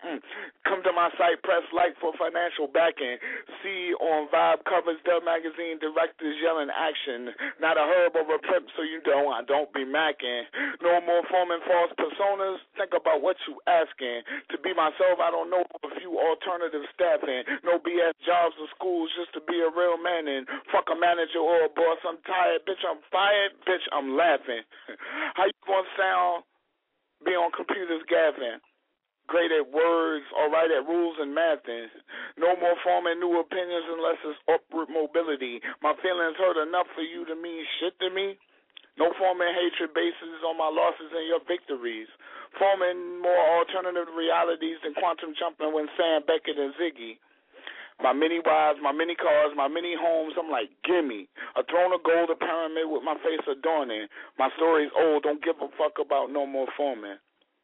for financial backing. See on Vibe covers, Dell Magazine directors yelling action. Not a herb or a pimp, so I don't be macking. No more forming false personas. Think about what you asking. To be myself, I don't know a few alternative staffing. No BS jobs or schools just to be a real man and fuck a manager or a boss. I'm tired, bitch, I'm fired, bitch, I'm laughing. How you gonna sound? Be on computers gaffing. Great at words, all right at rules and mathing. No more forming new opinions unless it's upward mobility. My feelings hurt enough for you to mean shit to me. No forming hatred bases on my losses and your victories. Forming more alternative realities than quantum jumping when Sam Beckett and Ziggy. My many wives, my many cars, my many homes, I'm like, gimme. A throne of gold, a pyramid with my face adorning. My story's old, don't give a fuck about no more forming.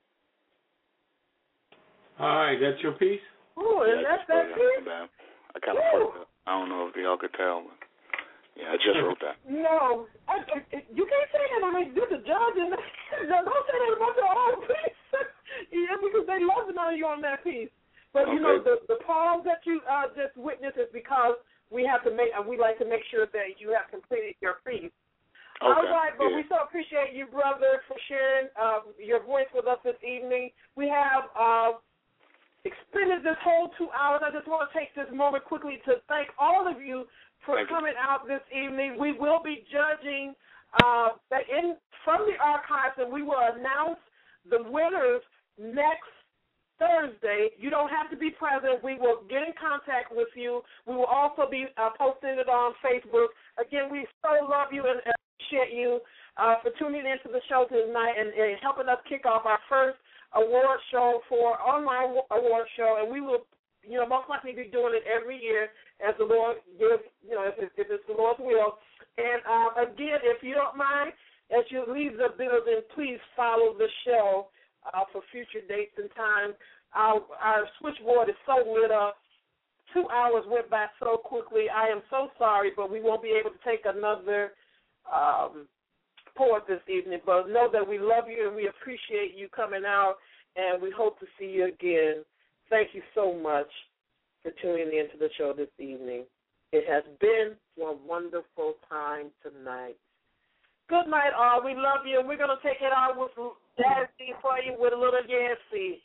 All right, that's your piece? Ooh, and that's that piece? I kind of fucked up. I don't know if y'all could tell. But yeah, I just wrote that. No, you can't say that. I mean, you're the judge, and don't say that about your own piece. Yeah, because they love to know you on that piece. But, okay. You know, the pause that you just witnessed is because we like to make sure that you have completed your piece. Okay. All right, but we so appreciate you, brother, for sharing your voice with us this evening. We have expended this whole 2 hours. I just want to take this moment quickly to thank all of you for coming out this evening. We will be judging from the archives, and we will announce the winners next Thursday. You don't have to be present. We will get in contact with you. We will also be posting it on Facebook. Again, we so love you and appreciate you for tuning into the show tonight and helping us kick off our first award show for online award show, and we will, most likely be doing it every year as the Lord gives, if it's the Lord's will. And again, if you don't mind, as you leave the building, please follow the show for future dates and times. Our switchboard is so lit up. 2 hours went by so quickly. I am so sorry, but we won't be able to take another poet this evening, but know that we love you and we appreciate you coming out, and we hope to see you again. Thank you so much for tuning into the show this evening. It has been a wonderful time tonight. Good night, all. We love you, and we're going to take it out with Yancey for you with a little Yancey.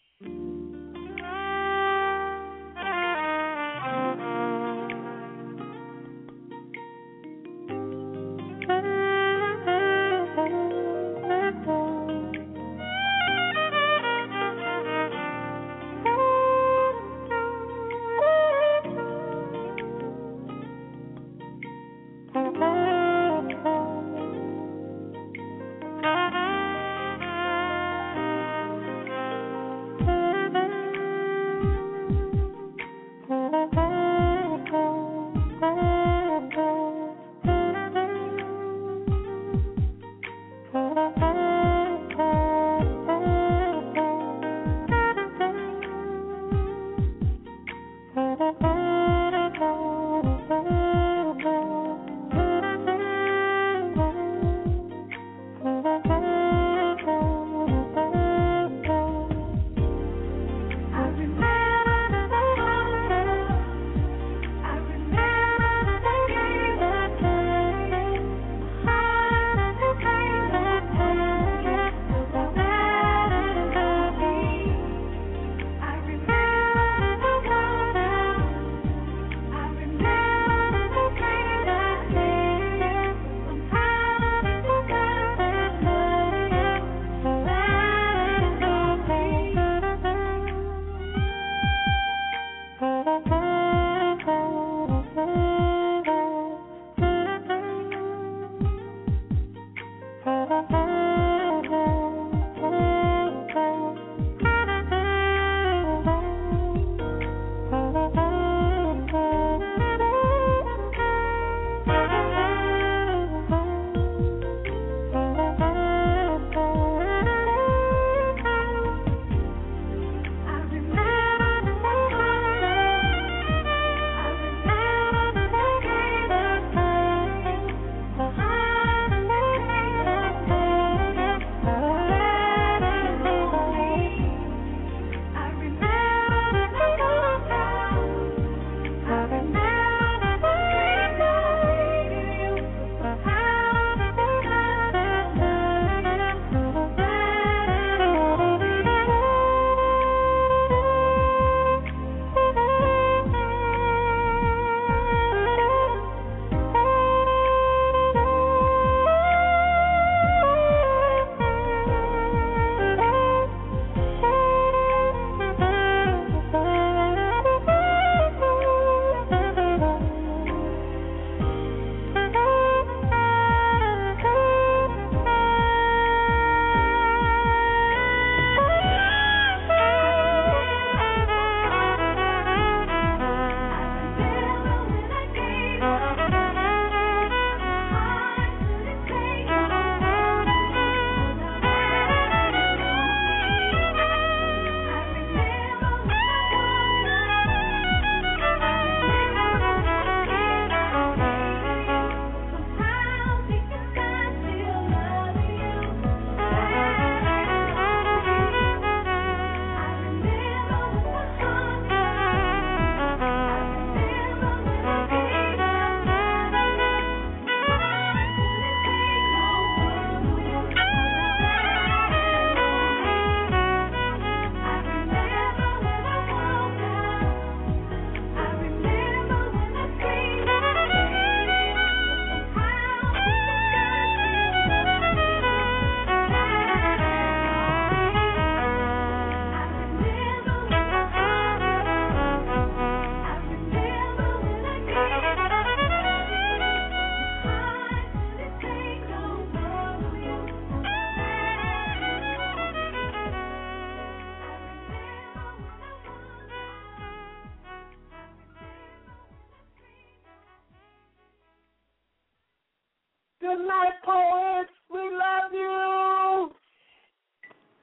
Good night, poets. We love you.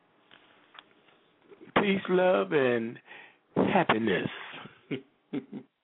Peace, love, and happiness.